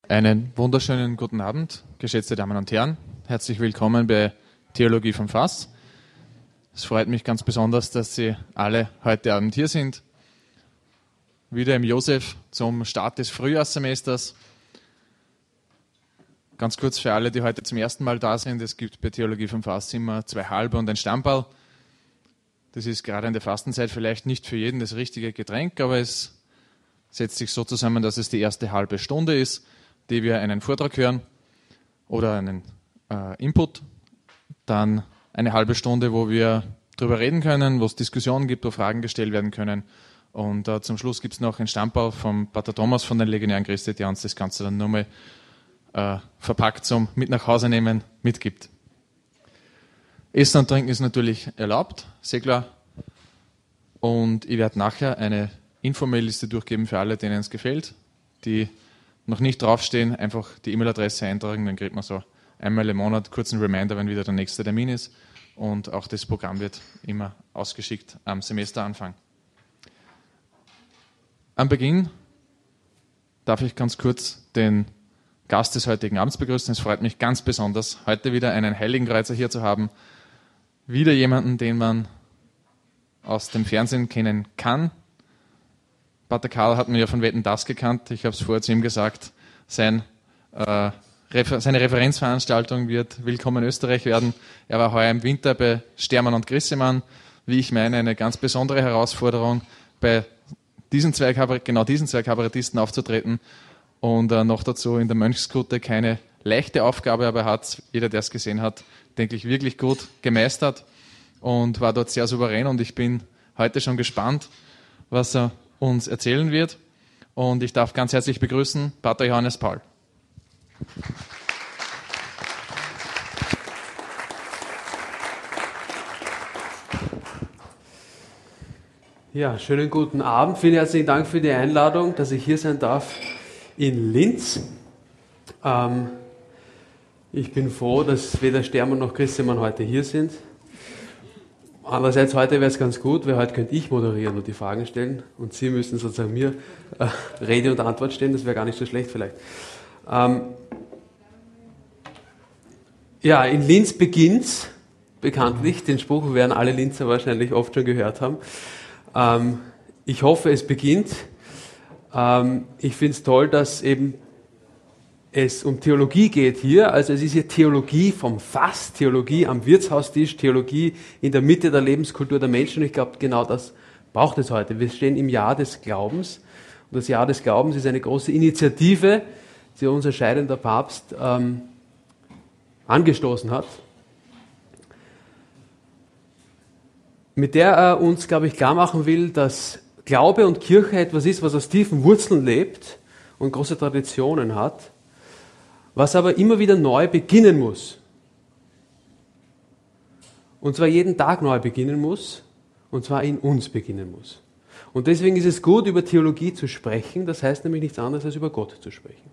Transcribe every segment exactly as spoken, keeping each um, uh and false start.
Einen wunderschönen guten Abend, geschätzte Damen und Herren. Herzlich willkommen bei Theologie vom Fass. Es freut mich ganz besonders, dass Sie alle heute Abend hier sind. Wieder im Josef zum Start des Frühjahrssemesters. Ganz kurz für alle, die heute zum ersten Mal da sind: Es gibt bei Theologie vom Fass immer zwei Halbe und ein Stammball. Das ist gerade in der Fastenzeit vielleicht nicht für jeden das richtige Getränk, aber es setzt sich so zusammen, dass es die erste halbe Stunde ist, die wir einen Vortrag hören oder einen äh, Input. Dann eine halbe Stunde, wo wir darüber reden können, wo es Diskussionen gibt, wo Fragen gestellt werden können. Und äh, zum Schluss gibt es noch einen Stammball vom Pater Thomas von den Legionären Christi, der uns das Ganze dann nur mal äh, verpackt zum mit nach Hause nehmen mitgibt. Essen und Trinken ist natürlich erlaubt, sehr klar. Und ich werde nachher eine Infomail-Liste durchgeben für alle, denen es gefällt, die noch nicht draufstehen, einfach die E-Mail-Adresse eintragen, dann kriegt man so einmal im Monat kurzen Reminder, wenn wieder der nächste Termin ist. Und auch das Programm wird immer ausgeschickt am Semesteranfang. Am Beginn darf ich ganz kurz den Gast des heutigen Abends begrüßen. Es freut mich ganz besonders, heute wieder einen Heiligenkreuzer hier zu haben. Wieder jemanden, den man aus dem Fernsehen kennen kann. Pater Karl hat mir ja von Wetten, dass gekannt. Ich habe es vorher zu ihm gesagt, sein, äh, Refer- seine Referenzveranstaltung wird Willkommen Österreich werden. Er war heuer im Winter bei Stermann und Grissemann. Wie ich meine, eine ganz besondere Herausforderung, bei diesen zwei, genau diesen zwei Kabarettisten aufzutreten. Und äh, noch dazu in der Mönchskutte keine leichte Aufgabe, aber er hat, jeder, der es gesehen hat, denke ich, wirklich gut gemeistert und war dort sehr souverän. Und ich bin heute schon gespannt, was er uns erzählen wird. Und ich darf ganz herzlich begrüßen Pater Johannes Paul. Ja, schönen guten Abend. Vielen herzlichen Dank für die Einladung, dass ich hier sein darf in Linz. Ähm, ich bin froh, dass weder Stermann noch Grissemann heute hier sind. Andererseits, heute wäre es ganz gut, weil heute könnte ich moderieren und die Fragen stellen und Sie müssen sozusagen mir äh, Rede und Antwort stellen. Das wäre gar nicht so schlecht vielleicht. Ähm, ja, in Linz beginnt's, bekanntlich. Den Spruch werden alle Linzer wahrscheinlich oft schon gehört haben. Ähm, ich hoffe, es beginnt. Ähm, ich finde es toll, dass eben es um Theologie geht hier. Also es ist hier Theologie vom Fass, Theologie am Wirtshaustisch, Theologie in der Mitte der Lebenskultur der Menschen. Und ich glaube, genau das braucht es heute. Wir stehen im Jahr des Glaubens. Und das Jahr des Glaubens ist eine große Initiative, die unser scheidender Papst ähm, angestoßen hat, mit der er uns, glaube ich, klar machen will, dass Glaube und Kirche etwas ist, was aus tiefen Wurzeln lebt und große Traditionen hat, was aber immer wieder neu beginnen muss. Und zwar jeden Tag neu beginnen muss, und zwar in uns beginnen muss. Und deswegen ist es gut, über Theologie zu sprechen, das heißt nämlich nichts anderes, als über Gott zu sprechen.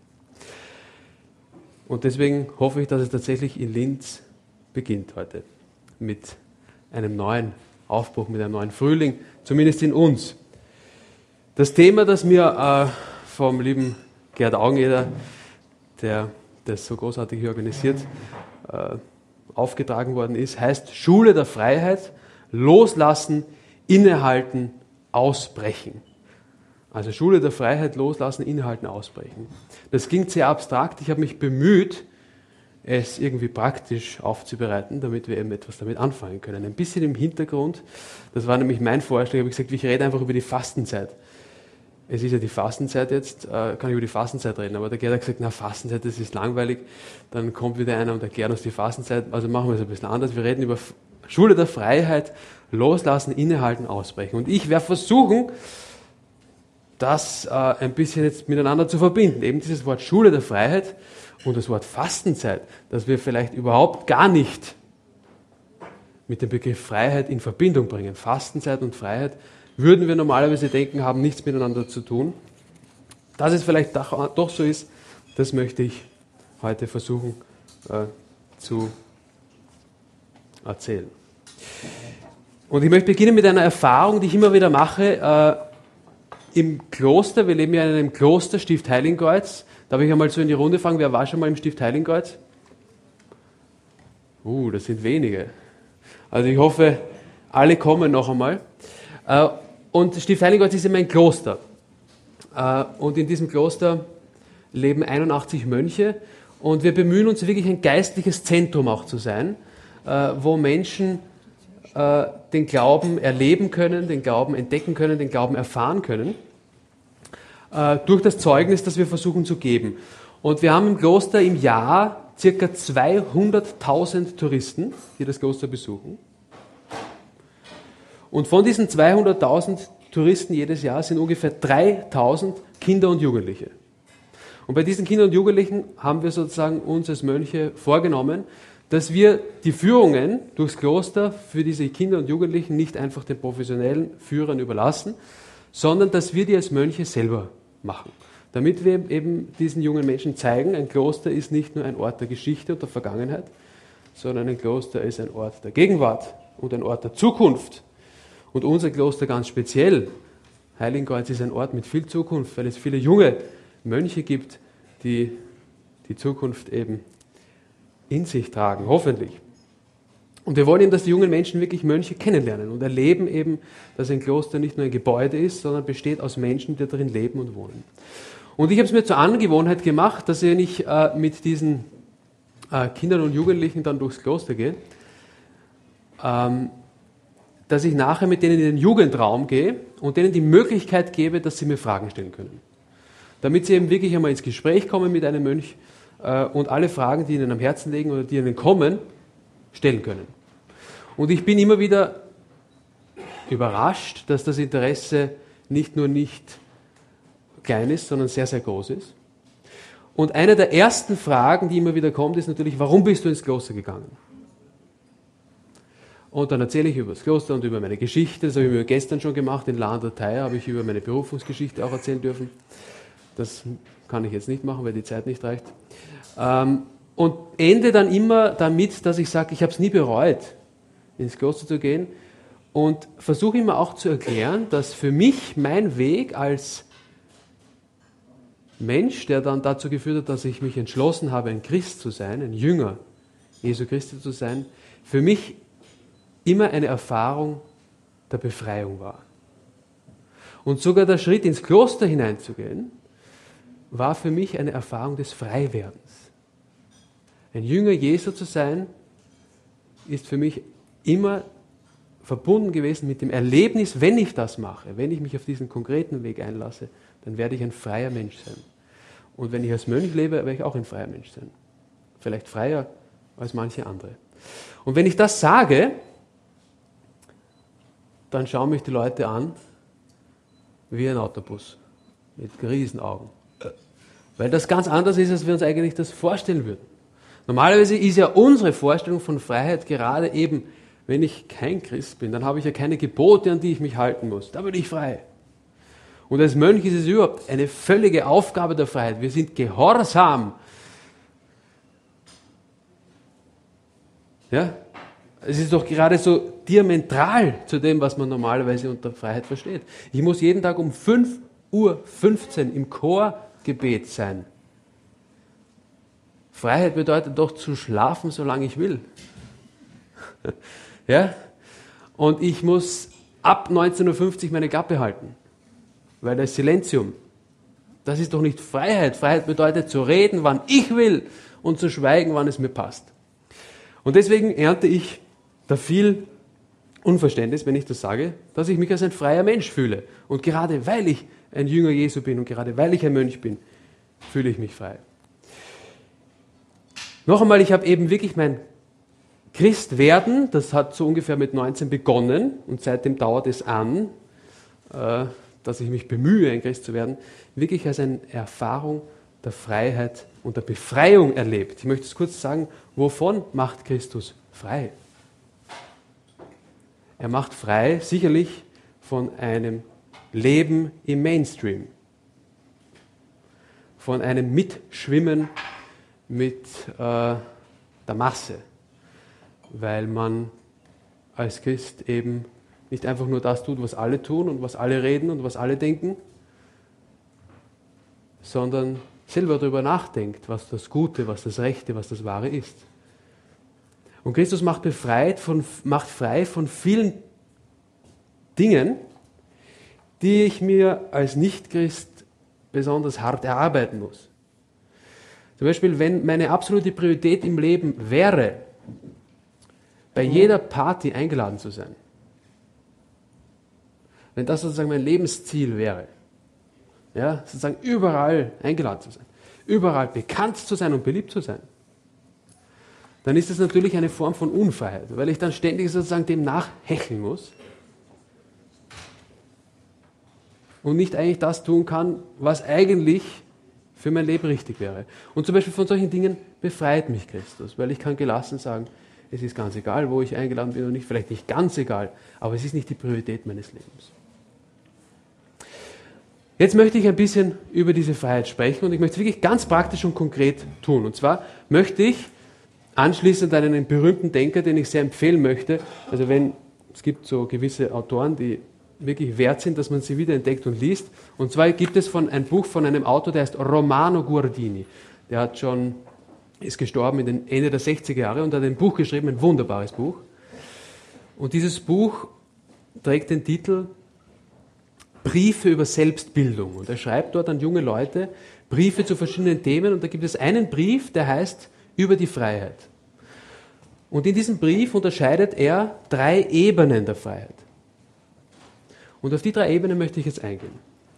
Und deswegen hoffe ich, dass es tatsächlich in Linz beginnt heute, mit einem neuen Aufbruch, mit einem neuen Frühling, zumindest in uns. Das Thema, das mir äh, vom lieben Gerd Augeneder, der das so großartig hier organisiert, äh, aufgetragen worden ist, heißt Schule der Freiheit, loslassen, innehalten, ausbrechen. Also Schule der Freiheit, loslassen, innehalten, ausbrechen. Das klingt sehr abstrakt. Ich habe mich bemüht, es irgendwie praktisch aufzubereiten, damit wir eben etwas damit anfangen können. Ein bisschen im Hintergrund, das war nämlich mein Vorschlag, habe ich gesagt, ich rede einfach über die Fastenzeit. Es ist ja die Fastenzeit jetzt, äh, kann ich über die Fastenzeit reden, aber der Gerd hat gesagt, na Fastenzeit, das ist langweilig, dann kommt wieder einer und erklärt uns die Fastenzeit, also machen wir es ein bisschen anders. Wir reden über Schule der Freiheit, loslassen, innehalten, ausbrechen. Und ich werde versuchen, das äh, ein bisschen jetzt miteinander zu verbinden. Eben dieses Wort Schule der Freiheit und das Wort Fastenzeit, das wir vielleicht überhaupt gar nicht mit dem Begriff Freiheit in Verbindung bringen. Fastenzeit und Freiheit würden wir normalerweise denken, haben nichts miteinander zu tun. Dass es vielleicht doch so ist, das möchte ich heute versuchen äh, zu erzählen. Und ich möchte beginnen mit einer Erfahrung, die ich immer wieder mache, äh, im Kloster. Wir leben ja in einem Kloster, Stift Heiligenkreuz. Darf ich einmal so in die Runde fragen, wer war schon mal im Stift Heiligenkreuz? Uh, das sind wenige. Also ich hoffe, alle kommen noch einmal. Und Stift Heiligenkreuz ist immer ein Kloster. Und in diesem Kloster leben einundachtzig Mönche. Und wir bemühen uns wirklich ein geistliches Zentrum auch zu sein, wo Menschen den Glauben erleben können, den Glauben entdecken können, den Glauben erfahren können, durch das Zeugnis, das wir versuchen zu geben. Und wir haben im Kloster im Jahr ca. zweihunderttausend Touristen, die das Kloster besuchen. Und von diesen zweihunderttausend Touristen jedes Jahr sind ungefähr dreitausend Kinder und Jugendliche. Und bei diesen Kindern und Jugendlichen haben wir sozusagen uns als Mönche vorgenommen, dass wir die Führungen durchs Kloster für diese Kinder und Jugendlichen nicht einfach den professionellen Führern überlassen, sondern dass wir die als Mönche selber machen. Damit wir eben diesen jungen Menschen zeigen, ein Kloster ist nicht nur ein Ort der Geschichte und der Vergangenheit, sondern ein Kloster ist ein Ort der Gegenwart und ein Ort der Zukunft. Und unser Kloster ganz speziell, Heiligenkreuz, ist ein Ort mit viel Zukunft, weil es viele junge Mönche gibt, die die Zukunft eben in sich tragen, hoffentlich. Und wir wollen eben, dass die jungen Menschen wirklich Mönche kennenlernen und erleben eben, dass ein Kloster nicht nur ein Gebäude ist, sondern besteht aus Menschen, die darin leben und wohnen. Und ich habe es mir zur Angewohnheit gemacht, dass wenn ich äh, mit diesen äh, Kindern und Jugendlichen dann durchs Kloster gehe, ähm, dass ich nachher mit denen in den Jugendraum gehe und denen die Möglichkeit gebe, dass sie mir Fragen stellen können. Damit sie eben wirklich einmal ins Gespräch kommen mit einem Mönch äh, und alle Fragen, die ihnen am Herzen liegen oder die ihnen kommen, stellen können. Und ich bin immer wieder überrascht, dass das Interesse nicht nur nicht klein ist, sondern sehr, sehr groß ist. Und eine der ersten Fragen, die immer wieder kommt, ist natürlich, warum bist du ins Kloster gegangen? Und dann erzähle ich über das Kloster und über meine Geschichte. Das habe ich mir gestern schon gemacht. In La Datei habe ich über meine Berufungsgeschichte auch erzählen dürfen. Das kann ich jetzt nicht machen, weil die Zeit nicht reicht. Und ende dann immer damit, dass ich sage, ich habe es nie bereut, ins Kloster zu gehen. Und versuche immer auch zu erklären, dass für mich mein Weg als Mensch, der dann dazu geführt hat, dass ich mich entschlossen habe, ein Christ zu sein, ein Jünger Jesu Christi zu sein, für mich immer eine Erfahrung der Befreiung war. Und sogar der Schritt ins Kloster hineinzugehen, war für mich eine Erfahrung des Freiwerdens. Ein Jünger Jesu zu sein, ist für mich immer verbunden gewesen mit dem Erlebnis, wenn ich das mache, wenn ich mich auf diesen konkreten Weg einlasse, dann werde ich ein freier Mensch sein. Und wenn ich als Mönch lebe, werde ich auch ein freier Mensch sein. Vielleicht freier als manche andere. Und wenn ich das sage, dann schauen mich die Leute an wie ein Autobus mit Riesenaugen. Weil das ganz anders ist, als wir uns eigentlich das vorstellen würden. Normalerweise ist ja unsere Vorstellung von Freiheit gerade eben, wenn ich kein Christ bin, dann habe ich ja keine Gebote, an die ich mich halten muss. Da bin ich frei. Und als Mönch ist es überhaupt eine völlige Aufgabe der Freiheit. Wir sind gehorsam. Ja? Es ist doch gerade so diametral zu dem, was man normalerweise unter Freiheit versteht. Ich muss jeden Tag um fünf Uhr fünfzehn im Chorgebet sein. Freiheit bedeutet doch zu schlafen, solange ich will. Ja? Und ich muss ab neunzehn Uhr fünfzig meine Klappe halten, weil das Silenzium, das ist doch nicht Freiheit. Freiheit bedeutet zu reden, wann ich will und zu schweigen, wann es mir passt. Und deswegen ernte ich da viel Unverständnis, wenn ich das sage, dass ich mich als ein freier Mensch fühle. Und gerade weil ich ein Jünger Jesu bin und gerade weil ich ein Mönch bin, fühle ich mich frei. Noch einmal, ich habe eben wirklich mein Christwerden, das hat so ungefähr mit neunzehn begonnen und seitdem dauert es an, äh, dass ich mich bemühe, ein Christ zu werden, wirklich als eine Erfahrung der Freiheit und der Befreiung erlebt. Ich möchte es kurz sagen, wovon macht Christus frei? Er macht frei sicherlich von einem Leben im Mainstream, von einem Mitschwimmen mit äh, der Masse, weil man als Christ eben nicht einfach nur das tut, was alle tun und was alle reden und was alle denken, sondern selber darüber nachdenkt, was das Gute, was das Rechte, was das Wahre ist. Und Christus macht, befreit von, macht frei von vielen Dingen, die ich mir als Nichtchrist besonders hart erarbeiten muss. Zum Beispiel, wenn meine absolute Priorität im Leben wäre, bei jeder Party eingeladen zu sein, wenn das sozusagen mein Lebensziel wäre, ja, sozusagen überall eingeladen zu sein, überall bekannt zu sein und beliebt zu sein, dann ist das natürlich eine Form von Unfreiheit, weil ich dann ständig sozusagen dem nachhecheln muss und nicht eigentlich das tun kann, was eigentlich für mein Leben richtig wäre. Und zum Beispiel von solchen Dingen befreit mich Christus, weil ich kann gelassen sagen, es ist ganz egal, wo ich eingeladen bin oder nicht, vielleicht nicht ganz egal, aber es ist nicht die Priorität meines Lebens. Jetzt möchte ich ein bisschen über diese Freiheit sprechen und ich möchte es wirklich ganz praktisch und konkret tun. Und zwar möchte ich anschließend an einen berühmten Denker, den ich sehr empfehlen möchte, also wenn, es gibt so gewisse Autoren, die wirklich wert sind, dass man sie wiederentdeckt und liest. Und zwar gibt es von ein Buch von einem Autor, der heißt Romano Guardini. Der hat schon, ist gestorben in den Ende der sechziger Jahre und hat ein Buch geschrieben, ein wunderbares Buch. Und dieses Buch trägt den Titel Briefe über Selbstbildung. Und er schreibt dort an junge Leute Briefe zu verschiedenen Themen. Und da gibt es einen Brief, der heißt Über die Freiheit. Und in diesem Brief unterscheidet er drei Ebenen der Freiheit. Und auf die drei Ebenen möchte ich jetzt eingehen.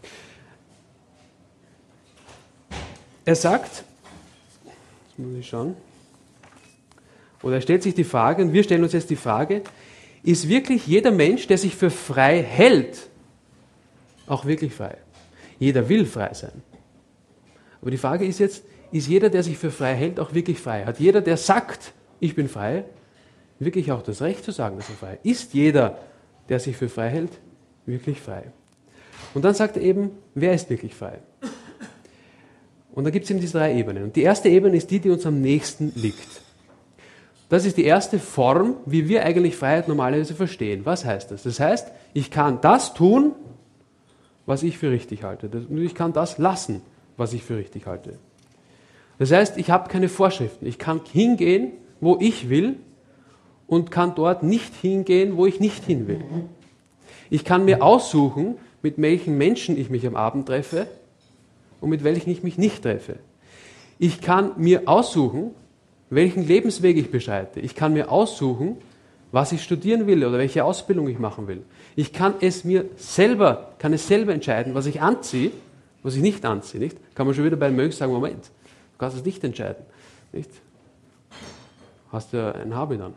Er sagt, jetzt muss ich schauen, oder er stellt sich die Frage, und wir stellen uns jetzt die Frage, ist wirklich jeder Mensch, der sich für frei hält, auch wirklich frei? Jeder will frei sein. Aber die Frage ist jetzt, ist jeder, der sich für frei hält, auch wirklich frei? Hat jeder, der sagt, ich bin frei, wirklich auch das Recht zu sagen, dass er frei ist? Ist jeder, der sich für frei hält, wirklich frei? Und dann sagt er eben, wer ist wirklich frei? Und da gibt es eben diese drei Ebenen. Und die erste Ebene ist die, die uns am nächsten liegt. Das ist die erste Form, wie wir eigentlich Freiheit normalerweise verstehen. Was heißt das? Das heißt, ich kann das tun, was ich für richtig halte. Und ich kann das lassen, was ich für richtig halte. Das heißt, ich habe keine Vorschriften. Ich kann hingehen, wo ich will und kann dort nicht hingehen, wo ich nicht hin will. Ich kann mir aussuchen, mit welchen Menschen ich mich am Abend treffe und mit welchen ich mich nicht treffe. Ich kann mir aussuchen, welchen Lebensweg ich beschreite. Ich kann mir aussuchen, was ich studieren will oder welche Ausbildung ich machen will. Ich kann es mir selber, kann es selber entscheiden, was ich anziehe, was ich nicht anziehe. Nicht? Kann man schon wieder bei einem Mönch sagen, Moment, du kannst es nicht entscheiden. Nicht? Hast du ja ein Habit an.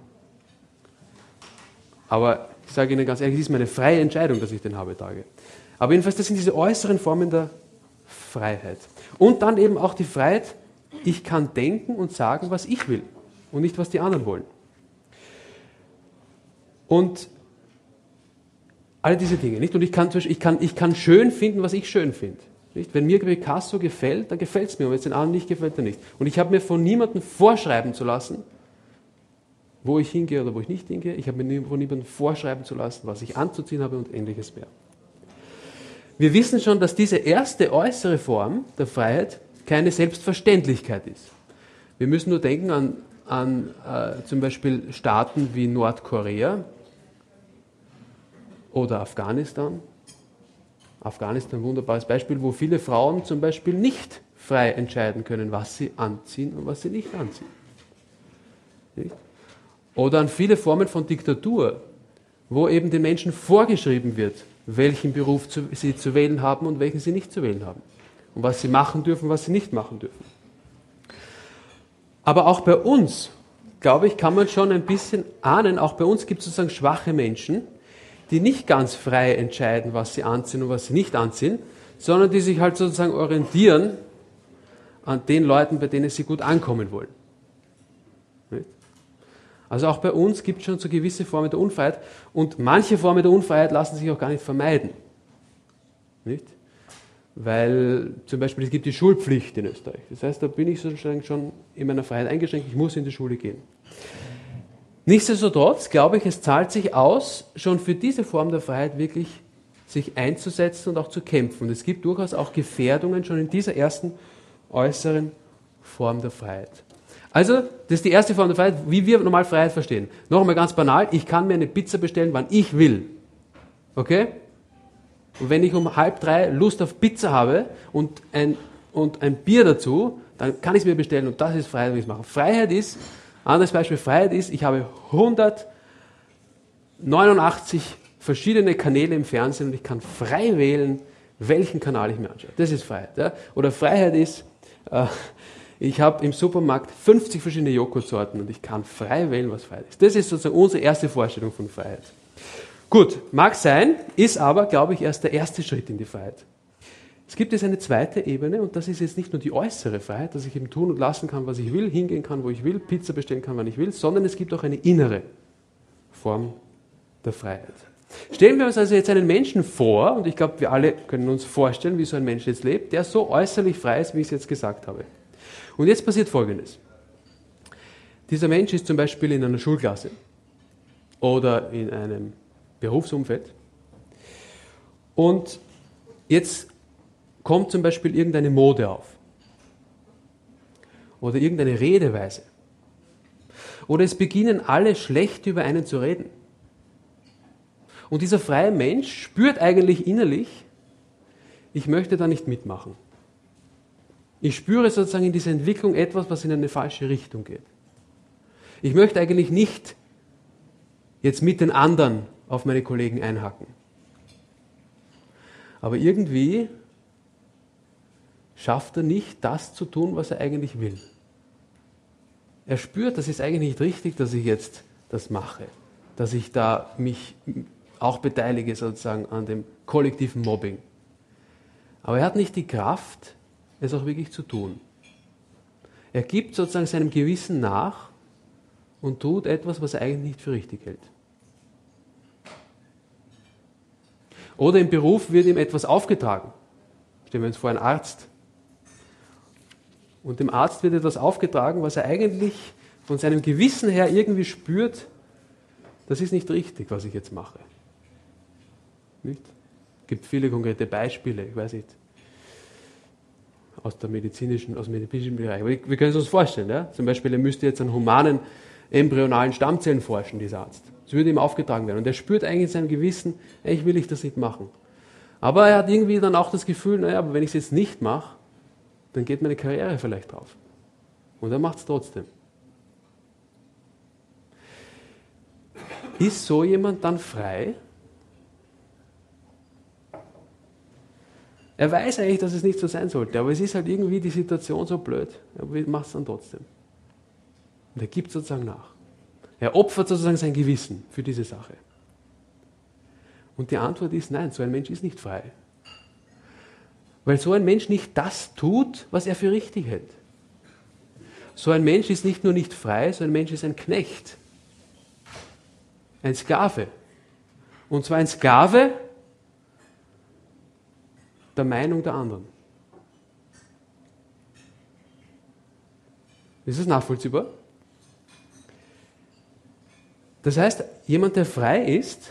Aber ich sage Ihnen ganz ehrlich, es ist meine freie Entscheidung, dass ich den Habit trage. Aber jedenfalls, das sind diese äußeren Formen der Freiheit. Und dann eben auch die Freiheit, ich kann denken und sagen, was ich will und nicht, was die anderen wollen. Und all diese Dinge. Nicht? Und ich kann, ich, kann, ich kann schön finden, was ich schön finde. Nicht? Wenn mir Picasso gefällt, dann gefällt es mir. Und wenn es den anderen nicht gefällt, dann nicht. Und ich habe mir von niemandem vorschreiben zu lassen, wo ich hingehe oder wo ich nicht hingehe. Ich habe mir von niemandem vorschreiben zu lassen, was ich anzuziehen habe und ähnliches mehr. Wir wissen schon, dass diese erste äußere Form der Freiheit keine Selbstverständlichkeit ist. Wir müssen nur denken an, an äh, zum Beispiel Staaten wie Nordkorea oder Afghanistan. Afghanistan, ein wunderbares Beispiel, wo viele Frauen zum Beispiel nicht frei entscheiden können, was sie anziehen und was sie nicht anziehen. Nicht? Oder an viele Formen von Diktatur, wo eben den Menschen vorgeschrieben wird, welchen Beruf zu, sie zu wählen haben und welchen sie nicht zu wählen haben. Und was sie machen dürfen, was sie nicht machen dürfen. Aber auch bei uns, glaube ich, kann man schon ein bisschen ahnen, auch bei uns gibt es sozusagen schwache Menschen, die nicht ganz frei entscheiden, was sie anziehen und was sie nicht anziehen, sondern die sich halt sozusagen orientieren an den Leuten, bei denen sie gut ankommen wollen. Nicht? Also auch bei uns gibt es schon so gewisse Formen der Unfreiheit und manche Formen der Unfreiheit lassen sich auch gar nicht vermeiden. Nicht? Weil zum Beispiel es gibt die Schulpflicht in Österreich. Das heißt, da bin ich sozusagen schon in meiner Freiheit eingeschränkt, ich muss in die Schule gehen. Nichtsdestotrotz glaube ich, es zahlt sich aus, schon für diese Form der Freiheit wirklich sich einzusetzen und auch zu kämpfen. Und es gibt durchaus auch Gefährdungen schon in dieser ersten äußeren Form der Freiheit. Also, das ist die erste Form der Freiheit, wie wir normal Freiheit verstehen. Noch einmal ganz banal, ich kann mir eine Pizza bestellen, wann ich will. Okay? Und wenn ich um halb drei Lust auf Pizza habe und ein, und ein Bier dazu, dann kann ich es mir bestellen und das ist Freiheit, wenn ich es mache. Freiheit ist, anderes Beispiel, Freiheit ist, ich habe hundertneunundachtzig verschiedene Kanäle im Fernsehen und ich kann frei wählen, welchen Kanal ich mir anschaue. Das ist Freiheit. Ja? Oder Freiheit ist, äh, ich habe im Supermarkt fünfzig verschiedene Joghurtsorten und ich kann frei wählen, was Freiheit ist. Das ist sozusagen unsere erste Vorstellung von Freiheit. Gut, mag sein, ist aber, glaube ich, erst der erste Schritt in die Freiheit. Es gibt jetzt eine zweite Ebene und das ist jetzt nicht nur die äußere Freiheit, dass ich eben tun und lassen kann, was ich will, hingehen kann, wo ich will, Pizza bestellen kann, wann ich will, sondern es gibt auch eine innere Form der Freiheit. Stellen wir uns also jetzt einen Menschen vor, und ich glaube, wir alle können uns vorstellen, wie so ein Mensch jetzt lebt, der so äußerlich frei ist, wie ich es jetzt gesagt habe. Und jetzt passiert Folgendes. Dieser Mensch ist zum Beispiel in einer Schulklasse oder in einem Berufsumfeld und jetzt kommt zum Beispiel irgendeine Mode auf oder irgendeine Redeweise oder es beginnen alle schlecht über einen zu reden. Und dieser freie Mensch spürt eigentlich innerlich, ich möchte da nicht mitmachen. Ich spüre sozusagen in dieser Entwicklung etwas, was in eine falsche Richtung geht. Ich möchte eigentlich nicht jetzt mit den anderen auf meine Kollegen einhacken. Aber irgendwie schafft er nicht, das zu tun, was er eigentlich will. Er spürt, das ist eigentlich nicht richtig, dass ich jetzt das mache, dass ich da mich auch beteilige sozusagen an dem kollektiven Mobbing. Aber er hat nicht die Kraft, es auch wirklich zu tun. Er gibt sozusagen seinem Gewissen nach und tut etwas, was er eigentlich nicht für richtig hält. Oder im Beruf wird ihm etwas aufgetragen. Stellen wir uns vor, ein Arzt. Und dem Arzt wird etwas aufgetragen, was er eigentlich von seinem Gewissen her irgendwie spürt, das ist nicht richtig, was ich jetzt mache. Nicht? Es gibt viele konkrete Beispiele, ich weiß nicht, aus der medizinischen, aus dem medizinischen Bereich. Aber wir können es uns vorstellen, ja? Zum Beispiel, er müsste jetzt an humanen, embryonalen Stammzellen forschen, dieser Arzt. Das würde ihm aufgetragen werden. Und er spürt eigentlich in seinem Gewissen, ey, ich will ich das nicht machen. Aber er hat irgendwie dann auch das Gefühl, naja, aber wenn ich es jetzt nicht mache, dann geht meine Karriere vielleicht drauf. Und er macht es trotzdem. Ist so jemand dann frei? Er weiß eigentlich, dass es nicht so sein sollte, aber es ist halt irgendwie die Situation so blöd. Aber er macht es dann trotzdem. Und er gibt sozusagen nach. Er opfert sozusagen sein Gewissen für diese Sache. Und die Antwort ist nein, so ein Mensch ist nicht frei. Weil so ein Mensch nicht das tut, was er für richtig hält. So ein Mensch ist nicht nur nicht frei, so ein Mensch ist ein Knecht. Ein Sklave. Und zwar ein Sklave der Meinung der anderen. Ist das nachvollziehbar? Das heißt, jemand, der frei ist,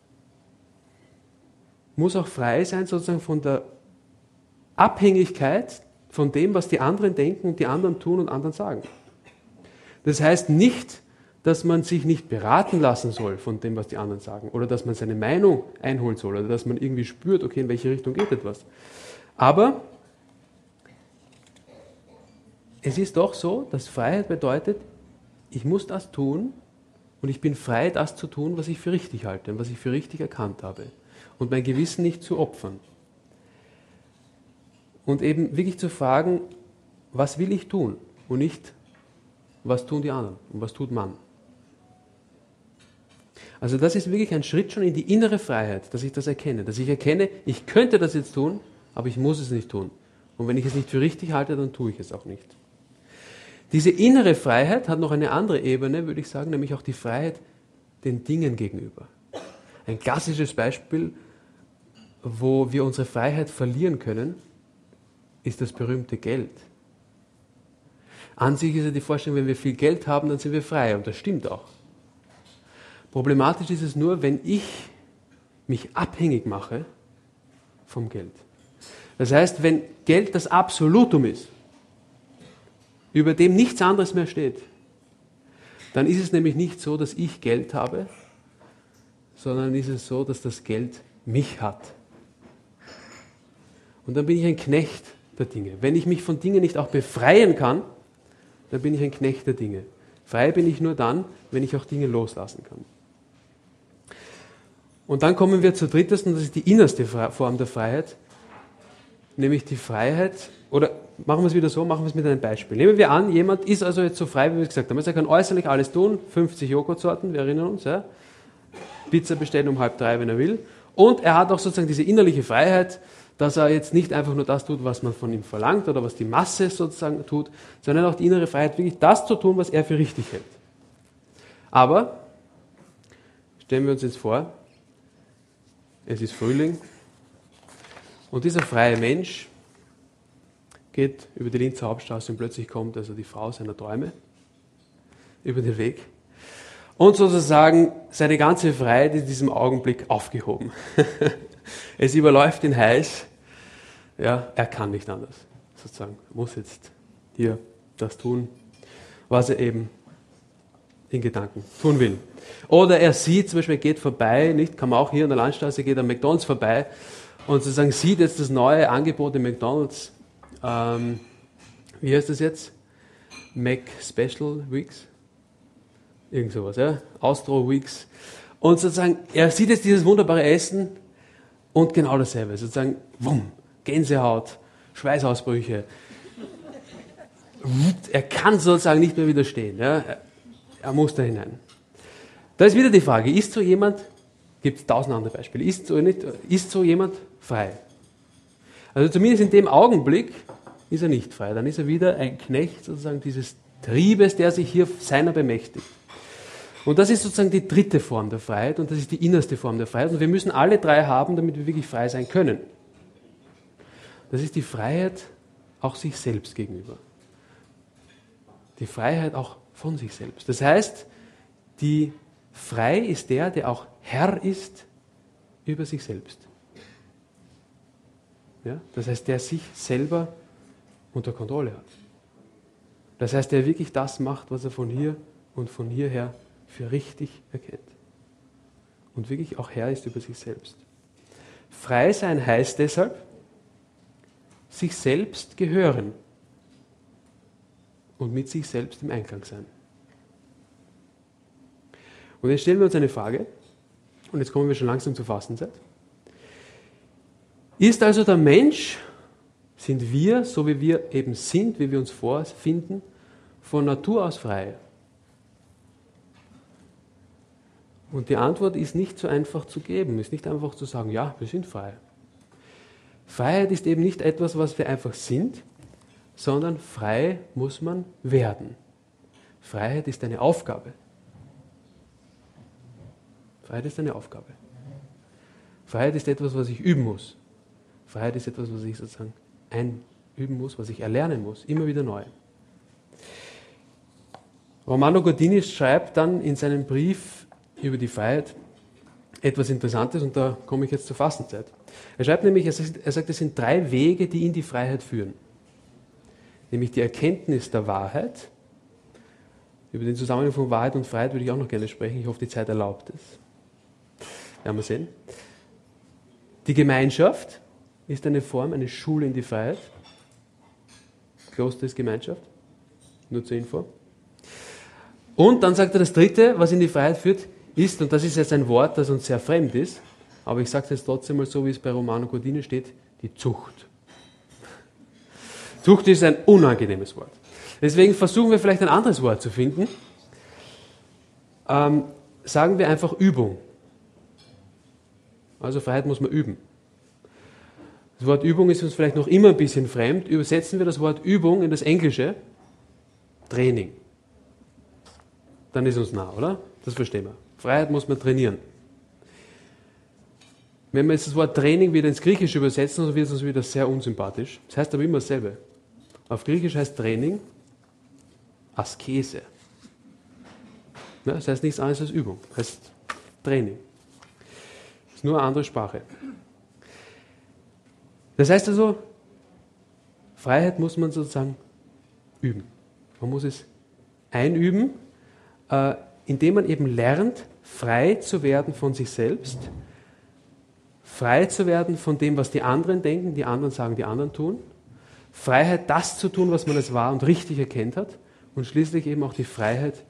muss auch frei sein sozusagen von der Abhängigkeit von dem, was die anderen denken und die anderen tun und anderen sagen. Das heißt nicht, dass man sich nicht beraten lassen soll von dem, was die anderen sagen, oder dass man seine Meinung einholen soll, oder dass man irgendwie spürt, okay, in welche Richtung geht etwas. Aber es ist doch so, dass Freiheit bedeutet, ich muss das tun und ich bin frei, das zu tun, was ich für richtig halte und was ich für richtig erkannt habe. Und mein Gewissen nicht zu opfern. Und eben wirklich zu fragen, was will ich tun? Und nicht, was tun die anderen und was tut man? Also das ist wirklich ein Schritt schon in die innere Freiheit, dass ich das erkenne. Dass ich erkenne, ich könnte das jetzt tun, aber ich muss es nicht tun. Und wenn ich es nicht für richtig halte, dann tue ich es auch nicht. Diese innere Freiheit hat noch eine andere Ebene, würde ich sagen, nämlich auch die Freiheit den Dingen gegenüber. Ein klassisches Beispiel, wo wir unsere Freiheit verlieren können, ist das berühmte Geld. An sich ist ja die Vorstellung, wenn wir viel Geld haben, dann sind wir frei. Und das stimmt auch. Problematisch ist es nur, wenn ich mich abhängig mache vom Geld. Das heißt, wenn Geld das Absolutum ist, über dem nichts anderes mehr steht, dann ist es nämlich nicht so, dass ich Geld habe, sondern ist es so, dass das Geld mich hat. Und dann bin ich ein Knecht der Dinge. Wenn ich mich von Dingen nicht auch befreien kann, dann bin ich ein Knecht der Dinge. Frei bin ich nur dann, wenn ich auch Dinge loslassen kann. Und dann kommen wir zur drittesten, das ist die innerste Form der Freiheit, nämlich die Freiheit, oder machen wir es wieder so, machen wir es mit einem Beispiel. Nehmen wir an, jemand ist also jetzt so frei, wie wir es gesagt haben. Also er kann äußerlich alles tun, fünfzig Joghurtsorten, wir erinnern uns, ja. Pizza bestellen um halb drei, wenn er will. Und er hat auch sozusagen diese innerliche Freiheit, dass er jetzt nicht einfach nur das tut, was man von ihm verlangt oder was die Masse sozusagen tut, sondern auch die innere Freiheit, wirklich das zu tun, was er für richtig hält. Aber stellen wir uns jetzt vor, es ist Frühling und dieser freie Mensch geht über die Linzer Hauptstraße und plötzlich kommt also die Frau seiner Träume über den Weg und sozusagen seine ganze Freiheit ist in diesem Augenblick aufgehoben. Es überläuft ihn heiß, ja, er kann nicht anders, sozusagen, er muss jetzt hier das tun, was er eben in Gedanken tun will. Oder er sieht, zum Beispiel, er geht vorbei, nicht, kann man auch hier an der Landstraße, geht an McDonalds vorbei und sozusagen sieht jetzt das neue Angebot in McDonalds, ähm, wie heißt das jetzt? Mac Special Weeks? Irgend sowas, ja? Austro Weeks. Und sozusagen, er sieht jetzt dieses wunderbare Essen und genau dasselbe, sozusagen, wumm, Gänsehaut, Schweißausbrüche. Er kann sozusagen nicht mehr widerstehen, ja? Er muss da hinein. Da ist wieder die Frage, ist so jemand, gibt es tausend andere Beispiele, ist so, nicht, ist so jemand frei? Also zumindest in dem Augenblick ist er nicht frei. Dann ist er wieder ein Knecht sozusagen dieses Triebes, der sich hier seiner bemächtigt. Und das ist sozusagen die dritte Form der Freiheit und das ist die innerste Form der Freiheit. Und wir müssen alle drei haben, damit wir wirklich frei sein können. Das ist die Freiheit auch sich selbst gegenüber. Die Freiheit auch von sich selbst. Das heißt, die frei ist der, der auch Herr ist über sich selbst. Ja? Das heißt, der sich selber unter Kontrolle hat. Das heißt, der wirklich das macht, was er von hier und von hierher für richtig erkennt. Und wirklich auch Herr ist über sich selbst. Frei sein heißt deshalb, sich selbst gehören und mit sich selbst im Einklang sein. Und jetzt stellen wir uns eine Frage, und jetzt kommen wir schon langsam zur Fastenzeit. Ist also der Mensch, sind wir, so wie wir eben sind, wie wir uns vorfinden, von Natur aus frei? Und die Antwort ist nicht so einfach zu geben, ist nicht einfach zu sagen, ja, wir sind frei. Freiheit ist eben nicht etwas, was wir einfach sind, sondern frei muss man werden. Freiheit ist eine Aufgabe. Freiheit ist eine Aufgabe. Freiheit ist etwas, was ich üben muss. Freiheit ist etwas, was ich sozusagen einüben muss, was ich erlernen muss, immer wieder neu. Romano Guardini schreibt dann in seinem Brief über die Freiheit etwas Interessantes und da komme ich jetzt zur Fastenzeit. Er schreibt nämlich, er sagt, er sagt, es sind drei Wege, die in die Freiheit führen. Nämlich die Erkenntnis der Wahrheit. Über den Zusammenhang von Wahrheit und Freiheit würde ich auch noch gerne sprechen. Ich hoffe, die Zeit erlaubt es. Werden wir sehen. Die Gemeinschaft ist eine Form, eine Schule in die Freiheit. Kloster ist Gemeinschaft. Nur zur Info. Und dann sagt er, das Dritte, was in die Freiheit führt, ist, und das ist jetzt ein Wort, das uns sehr fremd ist, aber ich sage es jetzt trotzdem mal so, wie es bei Romano Guardini steht, die Zucht. Zucht ist ein unangenehmes Wort. Deswegen versuchen wir vielleicht ein anderes Wort zu finden. Ähm, sagen wir einfach Übung. Also Freiheit muss man üben. Das Wort Übung ist uns vielleicht noch immer ein bisschen fremd. Übersetzen wir das Wort Übung in das Englische, Training. Dann ist uns nah, oder? Das verstehen wir. Freiheit muss man trainieren. Wenn wir jetzt das Wort Training wieder ins Griechische übersetzen, dann wird es uns wieder sehr unsympathisch. Das heißt aber immer dasselbe. Auf Griechisch heißt Training Askese. Ja, das heißt nichts anderes als Übung. Das heißt Training. Das ist nur eine andere Sprache. Das heißt also, Freiheit muss man sozusagen üben. Man muss es einüben, äh, indem man eben lernt, frei zu werden von sich selbst, frei zu werden von dem, was die anderen denken, die anderen sagen, die anderen tun, Freiheit, das zu tun, was man als wahr und richtig erkennt hat, und schließlich eben auch die Freiheit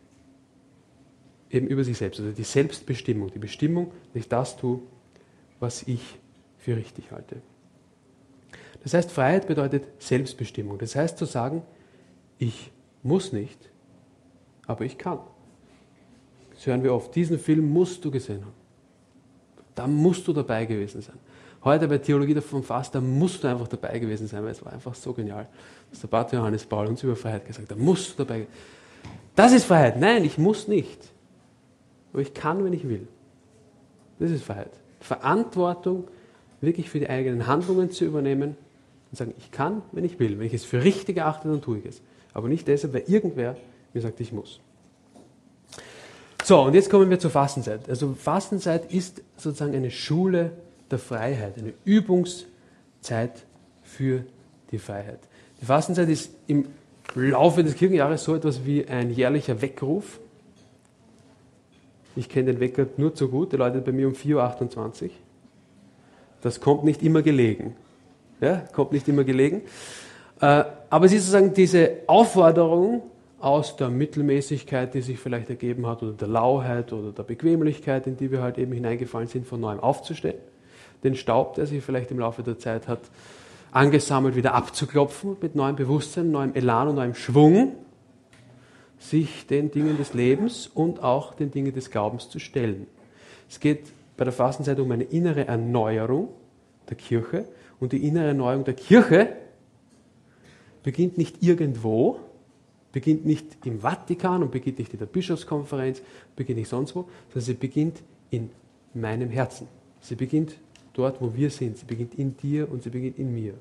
eben über sich selbst, also die Selbstbestimmung, die Bestimmung, dass ich das tue, was ich für richtig halte. Das heißt, Freiheit bedeutet Selbstbestimmung. Das heißt zu sagen, ich muss nicht, aber ich kann. Das hören wir oft. Diesen Film musst du gesehen haben. Da musst du dabei gewesen sein. Heute bei Theologie vom Fass, da musst du einfach dabei gewesen sein, weil es war einfach so genial, dass der Pater Johannes Paul uns über Freiheit gesagt hat. Da musst du dabei. Das ist Freiheit. Nein, ich muss nicht. Aber ich kann, wenn ich will. Das ist Freiheit. Verantwortung wirklich für die eigenen Handlungen zu übernehmen und sagen, ich kann, wenn ich will. Wenn ich es für richtig erachte, dann tue ich es. Aber nicht deshalb, weil irgendwer mir sagt, ich muss. So, und jetzt kommen wir zur Fastenzeit. Also Fastenzeit ist sozusagen eine Schule der Freiheit, eine Übungszeit für die Freiheit. Die Fastenzeit ist im Laufe des Kirchenjahres so etwas wie ein jährlicher Weckruf. Ich kenne den Wecker nur zu gut, der läutet bei mir um vier Uhr achtundzwanzig. Das kommt nicht immer gelegen. Ja, kommt nicht immer gelegen. Aber es ist sozusagen diese Aufforderung aus der Mittelmäßigkeit, die sich vielleicht ergeben hat, oder der Lauheit oder der Bequemlichkeit, in die wir halt eben hineingefallen sind, von neuem aufzustehen. Den Staub, der sich vielleicht im Laufe der Zeit hat angesammelt, wieder abzuklopfen, mit neuem Bewusstsein, neuem Elan und neuem Schwung, sich den Dingen des Lebens und auch den Dingen des Glaubens zu stellen. Es geht bei der Fastenzeit um eine innere Erneuerung der Kirche, und die innere Erneuerung der Kirche beginnt nicht irgendwo, beginnt nicht im Vatikan und beginnt nicht in der Bischofskonferenz, beginnt nicht sonst wo, sondern sie beginnt in meinem Herzen. Sie beginnt dort, wo wir sind. Sie beginnt in dir und sie beginnt in mir.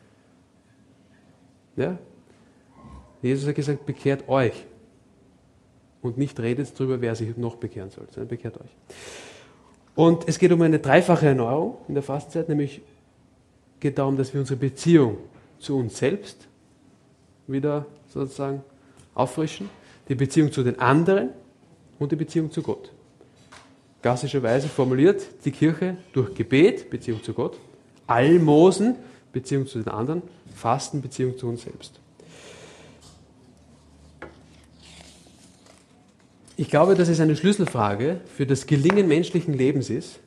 Ja? Jesus hat gesagt, bekehrt euch. Und nicht redet darüber, wer sich noch bekehren soll, sondern bekehrt euch. Und es geht um eine dreifache Erneuerung in der Fastenzeit, nämlich geht darum, dass wir unsere Beziehung zu uns selbst wieder sozusagen auffrischen, die Beziehung zu den anderen und die Beziehung zu Gott. Klassischerweise formuliert die Kirche durch Gebet, Beziehung zu Gott, Almosen, Beziehung zu den anderen, Fasten, Beziehung zu uns selbst. Ich glaube, dass es eine Schlüsselfrage für das Gelingen menschlichen Lebens ist,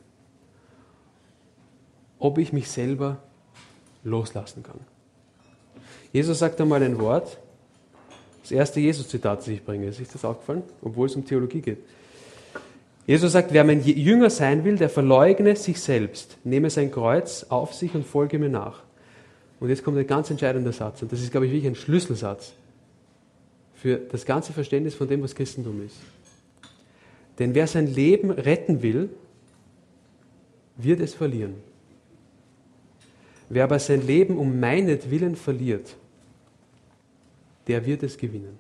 ob ich mich selber loslassen kann. Jesus sagt einmal ein Wort, das erste Jesus-Zitat, das ich bringe. Ist euch das aufgefallen? Obwohl es um Theologie geht. Jesus sagt, wer mein Jünger sein will, der verleugne sich selbst, nehme sein Kreuz auf sich und folge mir nach. Und jetzt kommt ein ganz entscheidender Satz, und das ist, glaube ich, wirklich ein Schlüsselsatz für das ganze Verständnis von dem, was Christentum ist. Denn wer sein Leben retten will, wird es verlieren. Wer aber sein Leben um meinetwillen verliert, der wird es gewinnen.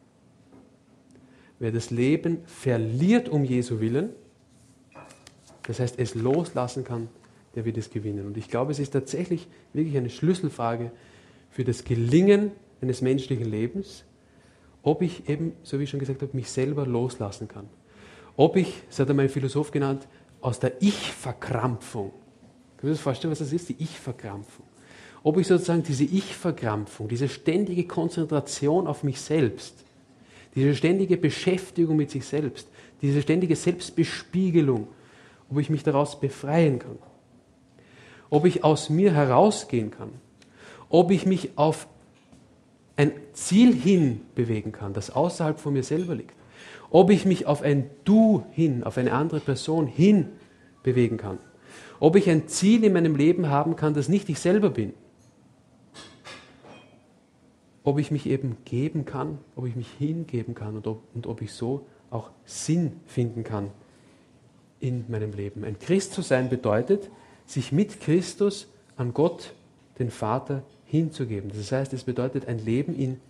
Wer das Leben verliert um Jesu Willen, das heißt es loslassen kann, der wird es gewinnen. Und ich glaube, es ist tatsächlich wirklich eine Schlüsselfrage für das Gelingen eines menschlichen Lebens, ob ich eben, so wie ich schon gesagt habe, mich selber loslassen kann. Ob ich, das hat einmal ein Philosoph genannt, aus der Ich-Verkrampfung, kannst du dir das vorstellen, was das ist, die Ich-Verkrampfung? Ob ich sozusagen diese Ich-Verkrampfung, diese ständige Konzentration auf mich selbst, diese ständige Beschäftigung mit sich selbst, diese ständige Selbstbespiegelung, ob ich mich daraus befreien kann, ob ich aus mir herausgehen kann, ob ich mich auf ein Ziel hin bewegen kann, das außerhalb von mir selber liegt, ob ich mich auf ein Du hin, auf eine andere Person hin bewegen kann, ob ich ein Ziel in meinem Leben haben kann, das nicht ich selber bin, ob ich mich eben geben kann, ob ich mich hingeben kann und ob, und ob ich so auch Sinn finden kann in meinem Leben. Ein Christ zu sein bedeutet, sich mit Christus an Gott, den Vater, hinzugeben. Das heißt, es bedeutet ein Leben in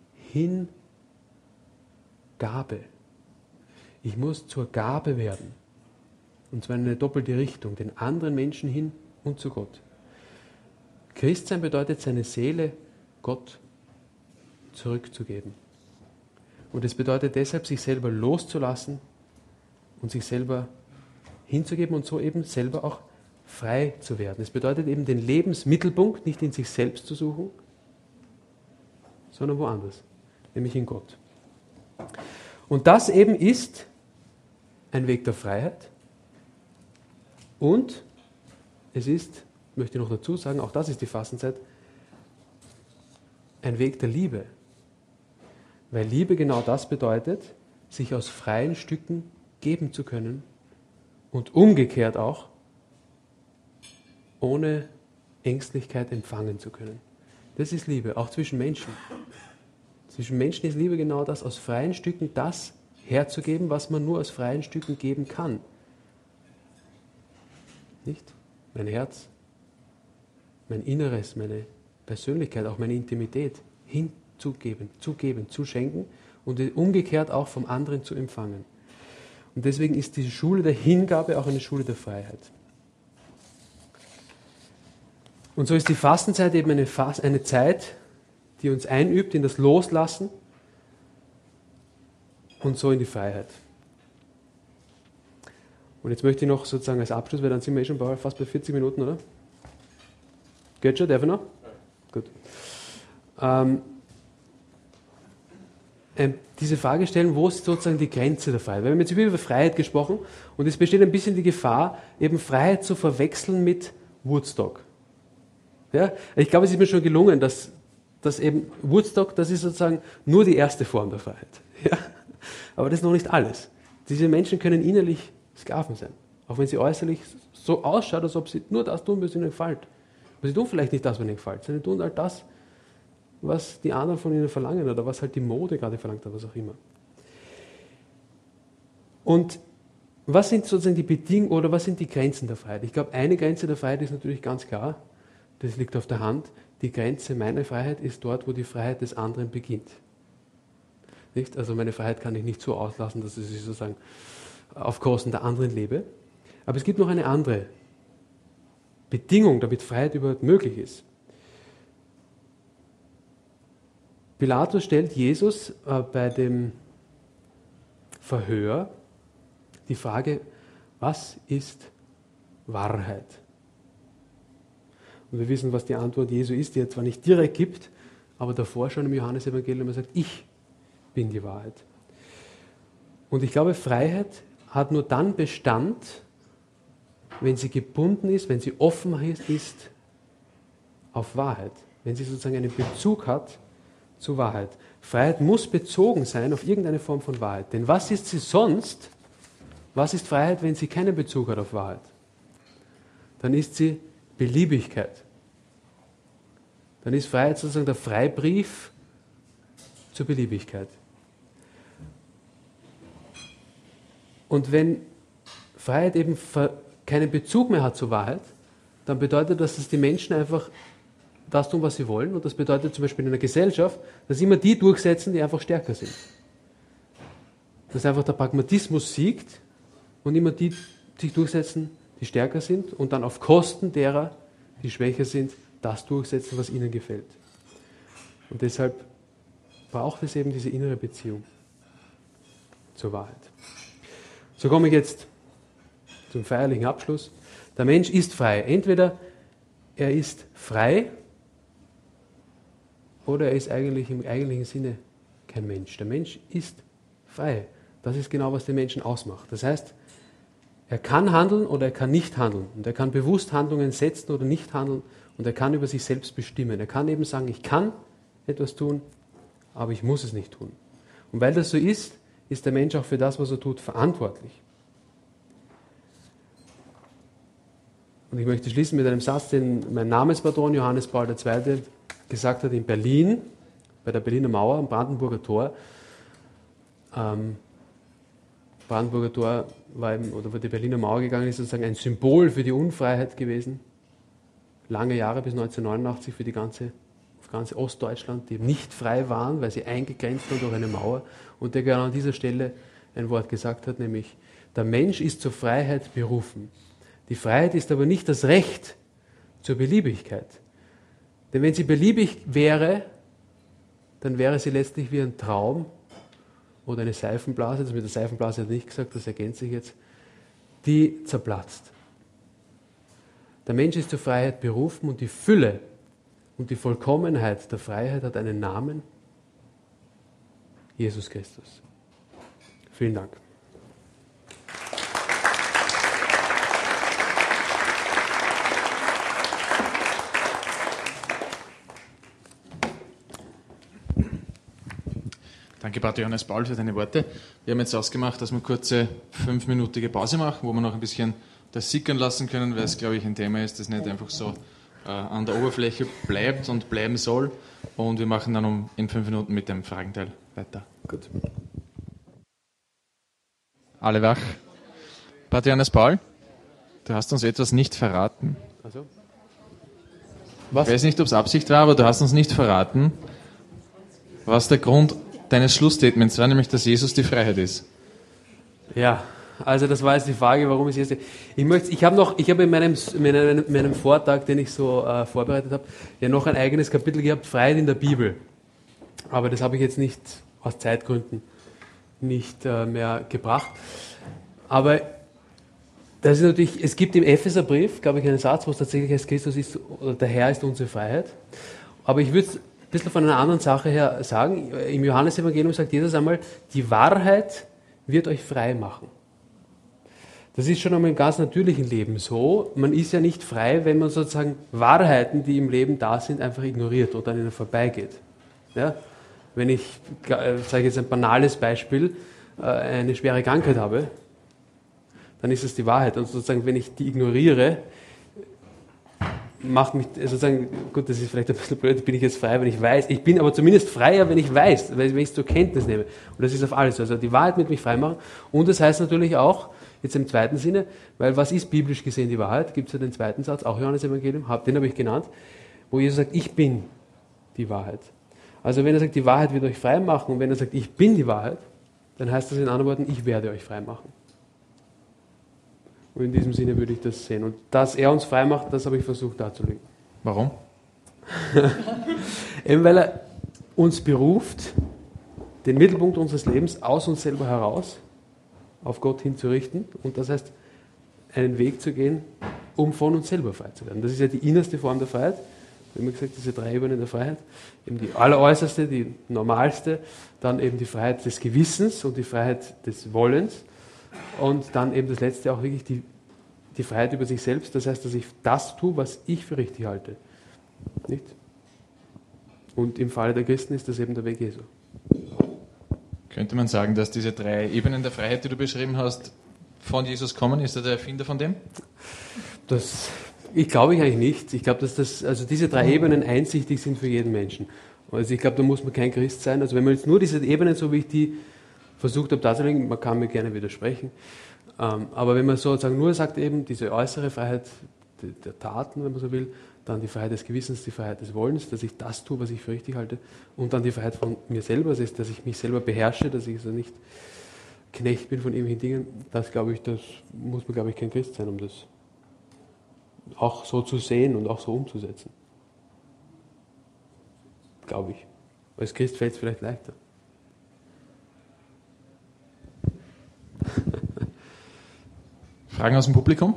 Hingabe. Ich muss zur Gabe werden. Und zwar in eine doppelte Richtung, den anderen Menschen hin und zu Gott. Christsein bedeutet, seine Seele Gott zurückzugeben. Und es bedeutet deshalb, sich selber loszulassen und sich selber hinzugeben und so eben selber auch frei zu werden. Es bedeutet eben, den Lebensmittelpunkt nicht in sich selbst zu suchen, sondern woanders, nämlich in Gott. Und das eben ist ein Weg der Freiheit und es ist, möchte ich noch dazu sagen, auch das ist die Fastenzeit, ein Weg der Liebe. Weil Liebe genau das bedeutet, sich aus freien Stücken geben zu können und umgekehrt auch ohne Ängstlichkeit empfangen zu können. Das ist Liebe, auch zwischen Menschen. Zwischen Menschen ist Liebe genau das, aus freien Stücken das herzugeben, was man nur aus freien Stücken geben kann. Nicht? Mein Herz, mein Inneres, meine Persönlichkeit, auch meine Intimität hinzugeben, zu geben, zu schenken und umgekehrt auch vom anderen zu empfangen. Und deswegen ist diese Schule der Hingabe auch eine Schule der Freiheit. Und so ist die Fastenzeit eben eine, Fast- eine Zeit, die uns einübt in das Loslassen und so in die Freiheit. Und jetzt möchte ich noch sozusagen als Abschluss, weil dann sind wir eh schon bei, fast bei vierzig Minuten, oder? Geht schon? Darf ich noch? Ja. Gut. Ähm, äh, diese Frage stellen, wo ist sozusagen die Grenze der Freiheit? Wir haben jetzt über Freiheit gesprochen und es besteht ein bisschen die Gefahr, eben Freiheit zu verwechseln mit Woodstock. Ja? Ich glaube, es ist mir schon gelungen, dass, dass eben Woodstock, das ist sozusagen nur die erste Form der Freiheit. Ja? Aber das ist noch nicht alles. Diese Menschen können innerlich Sklaven sein. Auch wenn sie äußerlich so ausschaut, als ob sie nur das tun, was ihnen gefällt. Aber sie tun vielleicht nicht das, was ihnen gefällt, sondern tun halt das, was die anderen von ihnen verlangen oder was halt die Mode gerade verlangt hat, was auch immer. Und was sind sozusagen die Bedingungen oder was sind die Grenzen der Freiheit? Ich glaube, eine Grenze der Freiheit ist natürlich ganz klar, das liegt auf der Hand, die Grenze meiner Freiheit ist dort, wo die Freiheit des anderen beginnt. Nicht? Also meine Freiheit kann ich nicht so auslassen, dass ich sozusagen auf Kosten der anderen lebe. Aber es gibt noch eine andere Bedingung, damit Freiheit überhaupt möglich ist. Pilatus stellt Jesus äh, bei dem Verhör die Frage, was ist Wahrheit? Und wir wissen, was die Antwort Jesu ist, die er zwar nicht direkt gibt, aber davor schon im Johannesevangelium er sagt, ich bin die Wahrheit. Und ich glaube, Freiheit hat nur dann Bestand, wenn sie gebunden ist, wenn sie offen ist auf Wahrheit, wenn sie sozusagen einen Bezug hat zu Wahrheit. Freiheit muss bezogen sein auf irgendeine Form von Wahrheit. Denn was ist sie sonst? Was ist Freiheit, wenn sie keinen Bezug hat auf Wahrheit? Dann ist sie Beliebigkeit. Dann ist Freiheit sozusagen der Freibrief zur Beliebigkeit. Und wenn Freiheit eben keinen Bezug mehr hat zur Wahrheit, dann bedeutet das, dass die Menschen einfach das tun, was sie wollen. Und das bedeutet zum Beispiel in einer Gesellschaft, dass immer die durchsetzen, die einfach stärker sind. Dass einfach der Pragmatismus siegt und immer die sich durchsetzen, die stärker sind und dann auf Kosten derer, die schwächer sind, das durchsetzen, was ihnen gefällt. Und deshalb braucht es eben diese innere Beziehung zur Wahrheit. So komme ich jetzt zum feierlichen Abschluss. Der Mensch ist frei. Entweder er ist frei oder er ist eigentlich im eigentlichen Sinne kein Mensch. Der Mensch ist frei. Das ist genau, was den Menschen ausmacht. Das heißt, er kann handeln oder er kann nicht handeln. Und er kann bewusst Handlungen setzen oder nicht handeln. Und er kann über sich selbst bestimmen. Er kann eben sagen, ich kann etwas tun, aber ich muss es nicht tun. Und weil das so ist, ist der Mensch auch für das, was er tut, verantwortlich. Und ich möchte schließen mit einem Satz, den mein Namenspatron Johannes Paul der Zweite gesagt hat in Berlin, bei der Berliner Mauer am Brandenburger Tor. Ähm, Brandenburger Tor war eben, oder wo die Berliner Mauer gegangen ist, sozusagen ein Symbol für die Unfreiheit gewesen. Lange Jahre bis neunzehnhundertneunundachtzig für die ganze, für ganze Ostdeutschland, die eben nicht frei waren, weil sie eingegrenzt waren durch eine Mauer. Und der genau an dieser Stelle ein Wort gesagt hat, nämlich, der Mensch ist zur Freiheit berufen. Die Freiheit ist aber nicht das Recht zur Beliebigkeit. Denn wenn sie beliebig wäre, dann wäre sie letztlich wie ein Traum oder eine Seifenblase, das mit der Seifenblase hat er nicht gesagt, das ergänze ich jetzt, die zerplatzt. Der Mensch ist zur Freiheit berufen und die Fülle und die Vollkommenheit der Freiheit hat einen Namen, Jesus Christus. Vielen Dank. Danke, Pater Johannes Paul, für deine Worte. Wir haben jetzt ausgemacht, dass wir eine kurze fünfminütige Pause machen, wo wir noch ein bisschen das sickern lassen können, weil es, glaube ich, ein Thema ist, das nicht einfach so äh, an der Oberfläche bleibt und bleiben soll. Und wir machen dann um in fünf Minuten mit dem Fragenteil weiter. Gut. Alle wach. Pater Johannes Paul, du hast uns etwas nicht verraten. Also? Was? Ich weiß nicht, ob es Absicht war, aber du hast uns nicht verraten, was der Grund deines Schlussstatements war, nämlich, dass Jesus die Freiheit ist. Ja, also das war jetzt die Frage, warum ist jetzt... Ich möchte, ich habe noch, ich habe in meinem, in meinem, in meinem Vortrag, den ich so äh, vorbereitet habe, ja noch ein eigenes Kapitel gehabt, Freiheit in der Bibel. Aber das habe ich jetzt nicht, aus Zeitgründen, nicht äh, mehr gebracht. Aber das ist natürlich, es gibt im Epheserbrief, glaube ich, einen Satz, wo es tatsächlich heißt, Christus ist, oder der Herr ist unsere Freiheit. Aber ich würde ein bisschen von einer anderen Sache her sagen. Im Johannesevangelium sagt Jesus einmal, die Wahrheit wird euch frei machen. Das ist schon einmal im ganz natürlichen Leben so. Man ist ja nicht frei, wenn man sozusagen Wahrheiten, die im Leben da sind, einfach ignoriert oder an ihnen vorbeigeht. Ja? Wenn ich, äh, sage jetzt ein banales Beispiel, äh, eine schwere Krankheit habe, dann ist es die Wahrheit. Und sozusagen, wenn ich die ignoriere, macht mich sozusagen, gut, das ist vielleicht ein bisschen blöd, bin ich jetzt frei, wenn ich weiß. Ich bin aber zumindest freier, wenn ich weiß, wenn ich es zur Kenntnis nehme. Und das ist auf alles so. Also die Wahrheit wird mich frei machen. Und das heißt natürlich auch, jetzt im zweiten Sinne, weil was ist biblisch gesehen die Wahrheit? Gibt es ja den zweiten Satz, auch Johannes Evangelium, den habe ich genannt, wo Jesus sagt, ich bin die Wahrheit. Also wenn er sagt, die Wahrheit wird euch frei machen und wenn er sagt, ich bin die Wahrheit, dann heißt das in anderen Worten, ich werde euch frei machen. Und in diesem Sinne würde ich das sehen. Und dass er uns frei macht, das habe ich versucht darzulegen. Warum? Eben weil er uns beruft, den Mittelpunkt unseres Lebens aus uns selber heraus auf Gott hinzurichten. Und das heißt, einen Weg zu gehen, um von uns selber frei zu werden. Das ist ja die innerste Form der Freiheit. Wir haben gesagt, diese drei Ebenen der Freiheit. Eben die alleräußerste, die normalste, dann eben die Freiheit des Gewissens und die Freiheit des Wollens. Und dann eben das letzte auch wirklich die, die Freiheit über sich selbst. Das heißt, dass ich das tue, was ich für richtig halte. Nicht? Und im Falle der Christen ist das eben der Weg Jesu. Könnte man sagen, dass diese drei Ebenen der Freiheit, die du beschrieben hast, von Jesus kommen? Ist er der Erfinder von dem? Das, ich glaube ich eigentlich nicht. Ich glaube, dass das, also diese drei Ebenen einsichtig sind für jeden Menschen. Also ich glaube, da muss man kein Christ sein. Also wenn man jetzt nur diese Ebenen, so wie ich die versucht habe darzulegen, man kann mir gerne widersprechen, ähm, aber wenn man sozusagen nur sagt, eben diese äußere Freiheit der Taten, wenn man so will, dann die Freiheit des Gewissens, die Freiheit des Wollens, dass ich das tue, was ich für richtig halte, und dann die Freiheit von mir selber, das ist, dass ich mich selber beherrsche, dass ich also nicht Knecht bin von irgendwelchen Dingen, das glaube ich, das muss man, glaube ich, kein Christ sein, um das auch so zu sehen und auch so umzusetzen. Glaube ich. Als Christ fällt es vielleicht leichter. Fragen aus dem Publikum?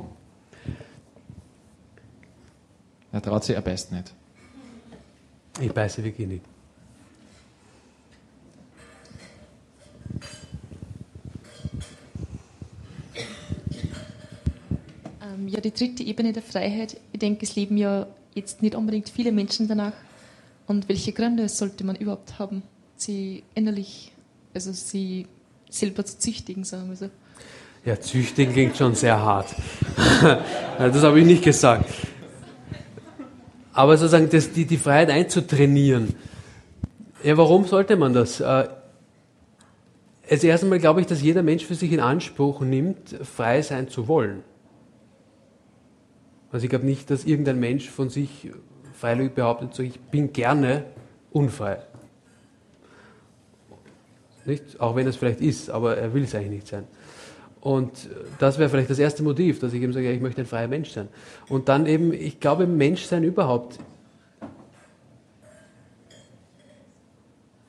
Er traut sich, er beißt nicht. Ich beiße wirklich nicht. Ähm, ja, die dritte Ebene der Freiheit. Ich denke, es leben ja jetzt nicht unbedingt viele Menschen danach. Und welche Gründe sollte man überhaupt haben, sie innerlich, also sie selber zu züchtigen, sagen wir so. Ja, züchtigen klingt schon sehr hart. Das habe ich nicht gesagt. Aber sozusagen das, die, die Freiheit einzutrainieren. Ja, warum sollte man das? Also erst einmal glaube ich, dass jeder Mensch für sich in Anspruch nimmt, frei sein zu wollen. Also ich glaube nicht, dass irgendein Mensch von sich freiwillig behauptet, so, ich bin gerne unfrei. Nicht? Auch wenn es vielleicht ist, aber er will es eigentlich nicht sein. Und das wäre vielleicht das erste Motiv, dass ich eben sage, ja, ich möchte ein freier Mensch sein. Und dann eben, ich glaube, Menschsein überhaupt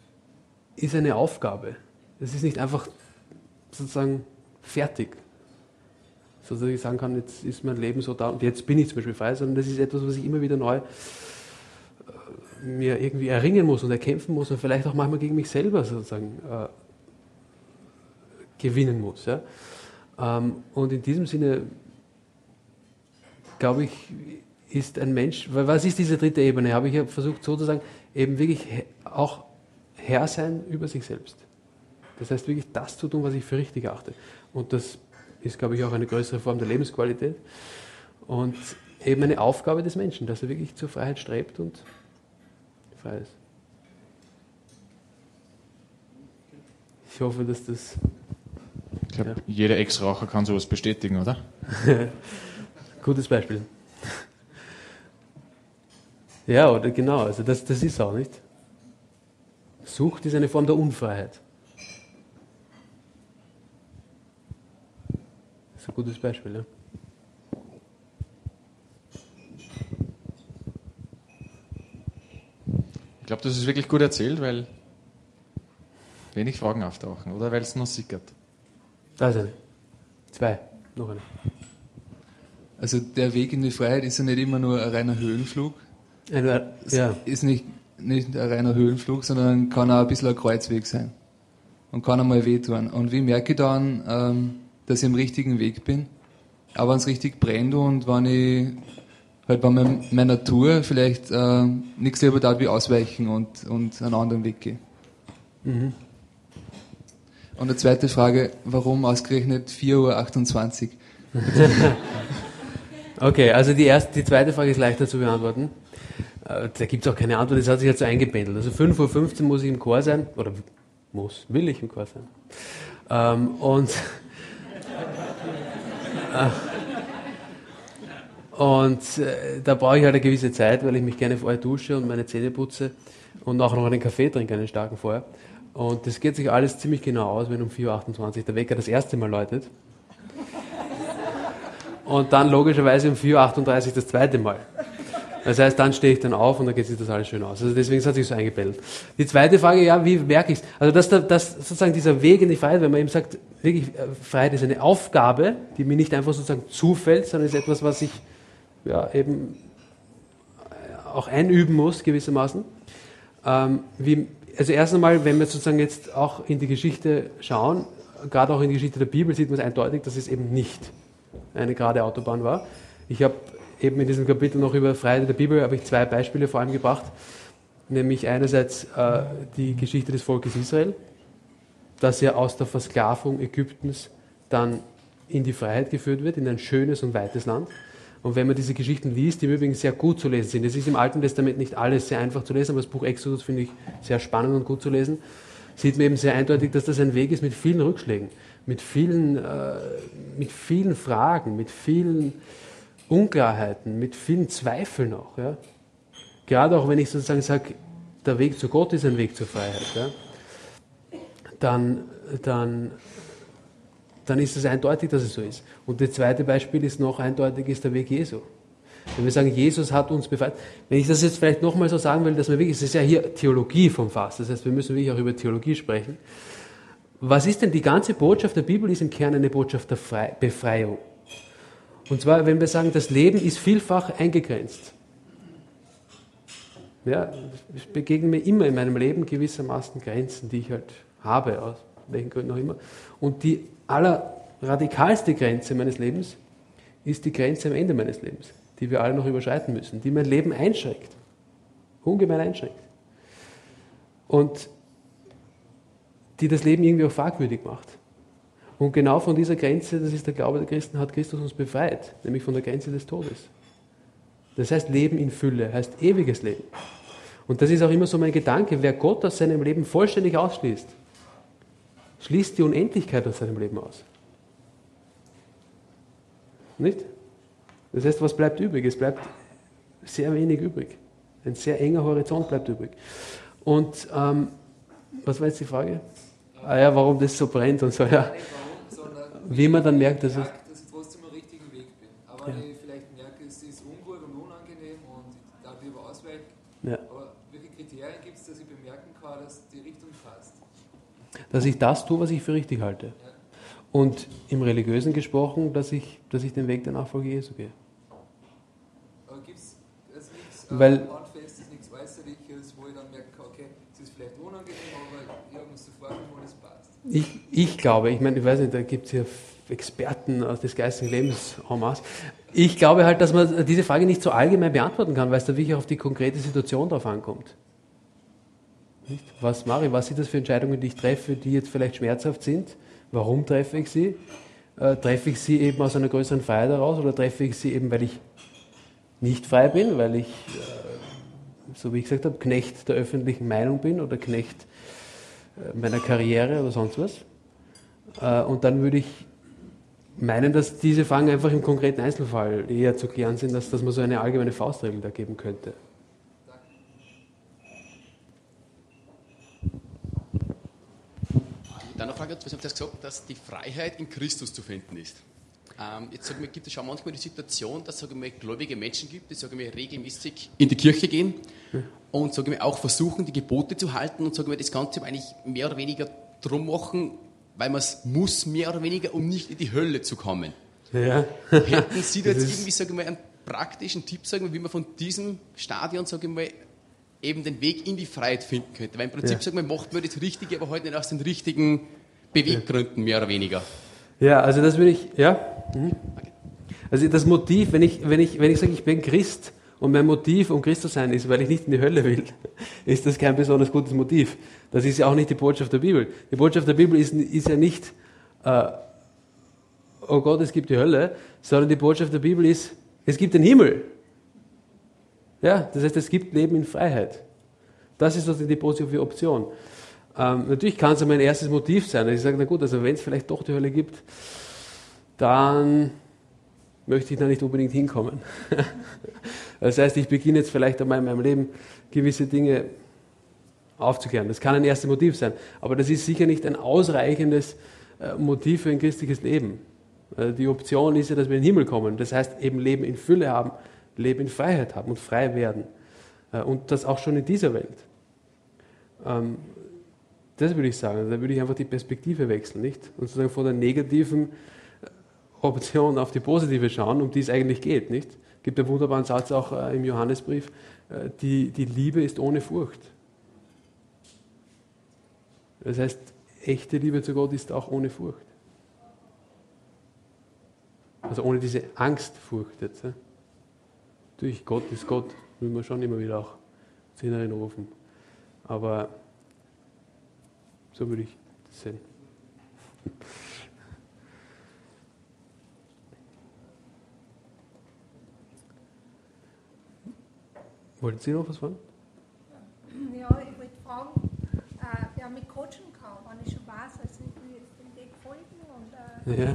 ist eine Aufgabe. Es ist nicht einfach sozusagen fertig. So dass ich sagen kann, jetzt ist mein Leben so da und jetzt bin ich zum Beispiel frei, sondern das ist etwas, was ich immer wieder neu äh, mir irgendwie erringen muss und erkämpfen muss und vielleicht auch manchmal gegen mich selber sozusagen äh, gewinnen muss. Ja? Ähm, und in diesem Sinne, glaube ich, ist ein Mensch, weil was ist diese dritte Ebene? Habe ich ja versucht sozusagen, eben wirklich auch Herr sein über sich selbst. Das heißt wirklich das zu tun, was ich für richtig achte. Und das ist, glaube ich, auch eine größere Form der Lebensqualität und eben eine Aufgabe des Menschen, dass er wirklich zur Freiheit strebt und frei ist. Ich hoffe, dass das... Ich glaube, ja. Jeder Ex-Raucher kann sowas bestätigen, oder? Gutes Beispiel. Ja, oder genau, also das, das ist auch nicht. Sucht ist eine Form der Unfreiheit. Das ist ein gutes Beispiel, ja. Ich glaube, das ist wirklich gut erzählt, weil wenig Fragen auftauchen, oder? Weil es noch sickert. Da ist eine. Zwei. Noch eine. Also der Weg in die Freiheit ist ja nicht immer nur ein reiner Höhenflug. Eine, Es ja. ist nicht, nicht ein reiner Höhenflug, sondern kann auch ein bisschen ein Kreuzweg sein. Und kann einmal wehtun. Und wie merke ich dann, ähm, dass ich am richtigen Weg bin? Aber wenn es richtig brennt und wenn ich halt bei mein, meiner Natur vielleicht äh, nichts lieber da wie ausweichen und, und einen anderen Weg gehen. Mhm. Und eine zweite Frage, warum ausgerechnet vier Uhr achtundzwanzig? Okay, also die, erste, die zweite Frage ist leichter zu beantworten. Äh, da gibt es auch keine Antwort, das hat sich jetzt so eingependelt. Also fünf Uhr fünfzehn muss ich im Chor sein, oder muss, will ich im Chor sein. Ähm, und äh, und äh, da brauche ich halt eine gewisse Zeit, weil ich mich gerne vorher dusche und meine Zähne putze und auch noch einen Kaffee trinke, einen starken vorher. Und das geht sich alles ziemlich genau aus, wenn um vier Uhr achtundzwanzig der Wecker das erste Mal läutet. Und dann logischerweise um vier Uhr achtunddreißig das zweite Mal. Das heißt, dann stehe ich dann auf und dann geht sich das alles schön aus. Also deswegen hat sich so eingepellt. Die zweite Frage, ja, wie merke ich es? Also dass, dass sozusagen dieser Weg in die Freiheit, wenn man eben sagt, wirklich, Freiheit ist eine Aufgabe, die mir nicht einfach sozusagen zufällt, sondern ist etwas, was ich ja, eben auch einüben muss, gewissermaßen. Ähm, wie, also erst einmal, wenn wir sozusagen jetzt auch in die Geschichte schauen, gerade auch in die Geschichte der Bibel, sieht man es eindeutig, dass es eben nicht eine gerade Autobahn war. Ich habe eben in diesem Kapitel noch über Freiheit der Bibel habe ich zwei Beispiele vor allem gebracht, nämlich einerseits äh, die Geschichte des Volkes Israel, dass er aus der Versklavung Ägyptens dann in die Freiheit geführt wird, in ein schönes und weites Land. Und wenn man diese Geschichten liest, die im Übrigen sehr gut zu lesen sind, es ist im Alten Testament nicht alles sehr einfach zu lesen, aber das Buch Exodus finde ich sehr spannend und gut zu lesen, sieht man eben sehr eindeutig, dass das ein Weg ist mit vielen Rückschlägen, mit vielen, äh, mit vielen Fragen, mit vielen Unklarheiten, mit vielen Zweifeln auch. Ja? Gerade auch wenn ich sozusagen sage, der Weg zu Gott ist ein Weg zur Freiheit, ja? dann, dann, dann ist es eindeutig, dass es so ist. Und das zweite Beispiel ist noch eindeutig, ist der Weg Jesu. Wenn wir sagen, Jesus hat uns befreit, wenn ich das jetzt vielleicht nochmal so sagen will, dass wir wirklich, es ist ja hier Theologie vom Fass, das heißt, wir müssen wirklich auch über Theologie sprechen. Was ist denn die ganze Botschaft der Bibel? Ist im Kern eine Botschaft der Fre- Befreiung. Und zwar, wenn wir sagen, das Leben ist vielfach eingegrenzt. Ja, es begegnen mir immer in meinem Leben gewissermaßen Grenzen, die ich halt habe, aus welchen Gründen auch immer. Und die allerradikalste Grenze meines Lebens ist die Grenze am Ende meines Lebens, die wir alle noch überschreiten müssen, die mein Leben einschränkt, ungemein einschränkt. Und die das Leben irgendwie auch fragwürdig macht. Und genau von dieser Grenze, das ist der Glaube der Christen, hat Christus uns befreit, nämlich von der Grenze des Todes. Das heißt Leben in Fülle, heißt ewiges Leben. Und das ist auch immer so mein Gedanke, wer Gott aus seinem Leben vollständig ausschließt, schließt die Unendlichkeit aus seinem Leben aus. Nicht? Das heißt, was bleibt übrig? Es bleibt sehr wenig übrig. Ein sehr enger Horizont bleibt übrig. Und ähm, was war jetzt die Frage? Ah ja, warum das so brennt und so, ja. Wie man dann merkt, dass es... dass ich trotzdem am richtigen Weg bin. Aber Ja. wenn ich vielleicht merke, es ist ungut und unangenehm und ich darf lieber ausweichen. Ja. Aber welche Kriterien gibt es, dass ich bemerken kann, dass die Richtung passt? dass ich das tue, was ich für richtig halte. Und im Religiösen gesprochen, dass ich, dass ich den Weg der Nachfolge Jesu gehe. Aber gibt es nichts Weil, Handfestes, nichts Äußerliches, wo ich dann merke, okay, es ist vielleicht unangenehm, aber ich habe mir so vorgenommen, wo das passt? Ich, ich glaube, ich meine, ich weiß nicht, da gibt es ja Experten aus des geistigen Lebens en masse. Ich glaube halt, dass man diese Frage nicht so allgemein beantworten kann, weil es da wirklich auf die konkrete Situation drauf ankommt. Nicht? Was mache ich? Was sind das für Entscheidungen, die ich treffe, die jetzt vielleicht schmerzhaft sind? Warum treffe ich sie? Äh, treffe ich sie eben aus einer größeren Freiheit heraus oder treffe ich sie eben, weil ich nicht frei bin, weil ich, äh, so wie ich gesagt habe, Knecht der öffentlichen Meinung bin oder Knecht äh, meiner Karriere oder sonst was? Äh, und dann würde ich meinen, dass diese Fragen einfach im konkreten Einzelfall eher zu klären sind, als dass man so eine allgemeine Faustregel da geben könnte. Dann eine Frage, du hast gesagt, dass die Freiheit in Christus zu finden ist. Ähm, jetzt sagen wir, gibt es schon manchmal die Situation, dass sagen wir, gläubige Menschen gibt, die sagen wir, regelmäßig in die Kirche gehen hm. und sagen wir, auch versuchen, die Gebote zu halten und sagen wir, das Ganze eigentlich mehr oder weniger drum machen, weil man es muss, mehr oder weniger, um nicht in die Hölle zu kommen. Ja. Hätten Sie da jetzt irgendwie sagen wir, einen praktischen Tipp, sagen wir, wie man von diesem Stadion sagen wir, eben den Weg in die Freiheit finden könnte? Weil im Prinzip ja. sagen wir, macht man das Richtige, aber heute nicht aus den richtigen Beweggründen, mehr oder weniger. Ja, also das würde ich, ja. Mhm. Also das Motiv, wenn ich, wenn ich, wenn ich sage, ich bin Christ und mein Motiv, um Christ zu sein, ist, weil ich nicht in die Hölle will, ist das kein besonders gutes Motiv. Das ist ja auch nicht die Botschaft der Bibel. Die Botschaft der Bibel ist, ist ja nicht, äh, oh Gott, es gibt die Hölle, sondern die Botschaft der Bibel ist, es gibt den Himmel. Ja, das heißt, es gibt Leben in Freiheit. Das ist also die positive Option. Ähm, natürlich kann es mein erstes Motiv sein. Ich sage, na gut, also wenn es vielleicht doch die Hölle gibt, dann möchte ich da nicht unbedingt hinkommen. Das heißt, ich beginne jetzt vielleicht einmal in meinem Leben gewisse Dinge aufzuklären. Das kann ein erstes Motiv sein. Aber das ist sicher nicht ein ausreichendes äh, Motiv für ein christliches Leben. Äh, die Option ist ja, dass wir in den Himmel kommen. Das heißt, eben Leben in Fülle haben, Leben in Freiheit haben und frei werden. Äh, und das auch schon in dieser Welt. Ähm, das würde ich sagen. Da würde ich einfach die Perspektive wechseln, nicht? Und sozusagen von der negativen Option auf die positive schauen, um die es eigentlich geht, nicht? Es gibt einen wunderbaren Satz auch äh, im Johannesbrief, äh, die, die Liebe ist ohne Furcht. Das heißt, echte Liebe zu Gott ist auch ohne Furcht. Also ohne diese Angstfurcht jetzt. Ja? Natürlich, Gott ist Gott, will man schon immer wieder auch zu Inneren rufen. Aber so würde ich das sehen. Wollten Sie noch was fragen? Ja, ich wollte fragen, äh, wer mich coachen kann, wenn ich schon weiß, also ich will jetzt den Weg folgen. Und, äh, Ja.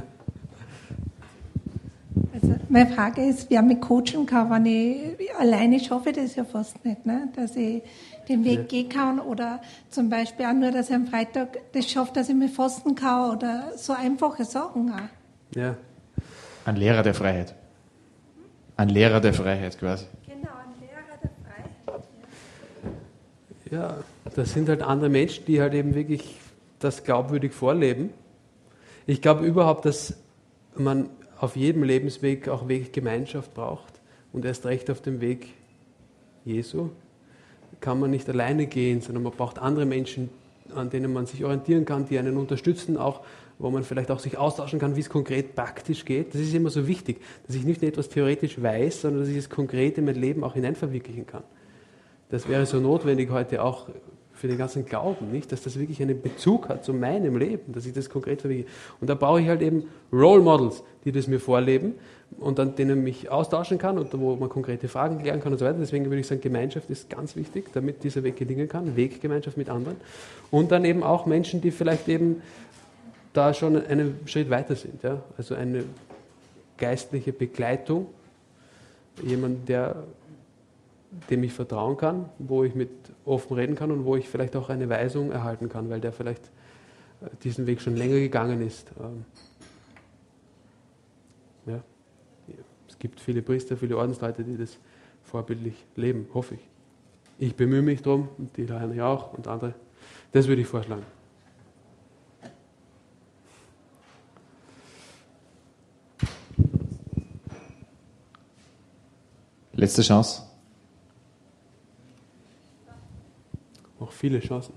Also meine Frage ist, wer mich coachen kann, wenn ich alleine schaffe, das ja fast nicht, ne? Dass ich den Weg ja. gehen kann oder zum Beispiel auch nur, dass ich am Freitag das schaffe, dass ich mich fasten kann oder so einfache Sachen auch. Ja. Ein Lehrer der Freiheit. Ein Lehrer der Freiheit quasi. Genau, ein Lehrer der Freiheit. Ja. ja, das sind halt andere Menschen, die halt eben wirklich das glaubwürdig vorleben. Ich glaube überhaupt, dass man auf jedem Lebensweg auch Weggemeinschaft braucht und erst recht auf dem Weg Jesu kann man nicht alleine gehen, sondern man braucht andere Menschen, an denen man sich orientieren kann, die einen unterstützen, auch wo man vielleicht auch sich austauschen kann, wie es konkret praktisch geht. Das ist immer so wichtig, dass ich nicht nur etwas theoretisch weiß, sondern dass ich es konkret in mein Leben auch hineinverwirklichen kann. Das wäre so notwendig heute auch für den ganzen Glauben, nicht? Dass das wirklich einen Bezug hat zu meinem Leben, dass ich das konkret verwirkliche. Und da brauche ich halt eben Role Models, die das mir vorleben und an denen mich austauschen kann und wo man konkrete Fragen klären kann und so weiter. Deswegen würde ich sagen, Gemeinschaft ist ganz wichtig, damit dieser Weg gelingen kann, Weggemeinschaft mit anderen. Und dann eben auch Menschen, die vielleicht eben da schon einen Schritt weiter sind. Ja? Also eine geistliche Begleitung, jemand, der dem ich vertrauen kann, wo ich mit offen reden kann und wo ich vielleicht auch eine Weisung erhalten kann, weil der vielleicht diesen Weg schon länger gegangen ist. Ja. Es gibt viele Priester, viele Ordensleute, die das vorbildlich leben, hoffe ich. Ich bemühe mich darum und die Rainer auch und andere. Das würde ich vorschlagen. Letzte Chance. Noch viele Chancen.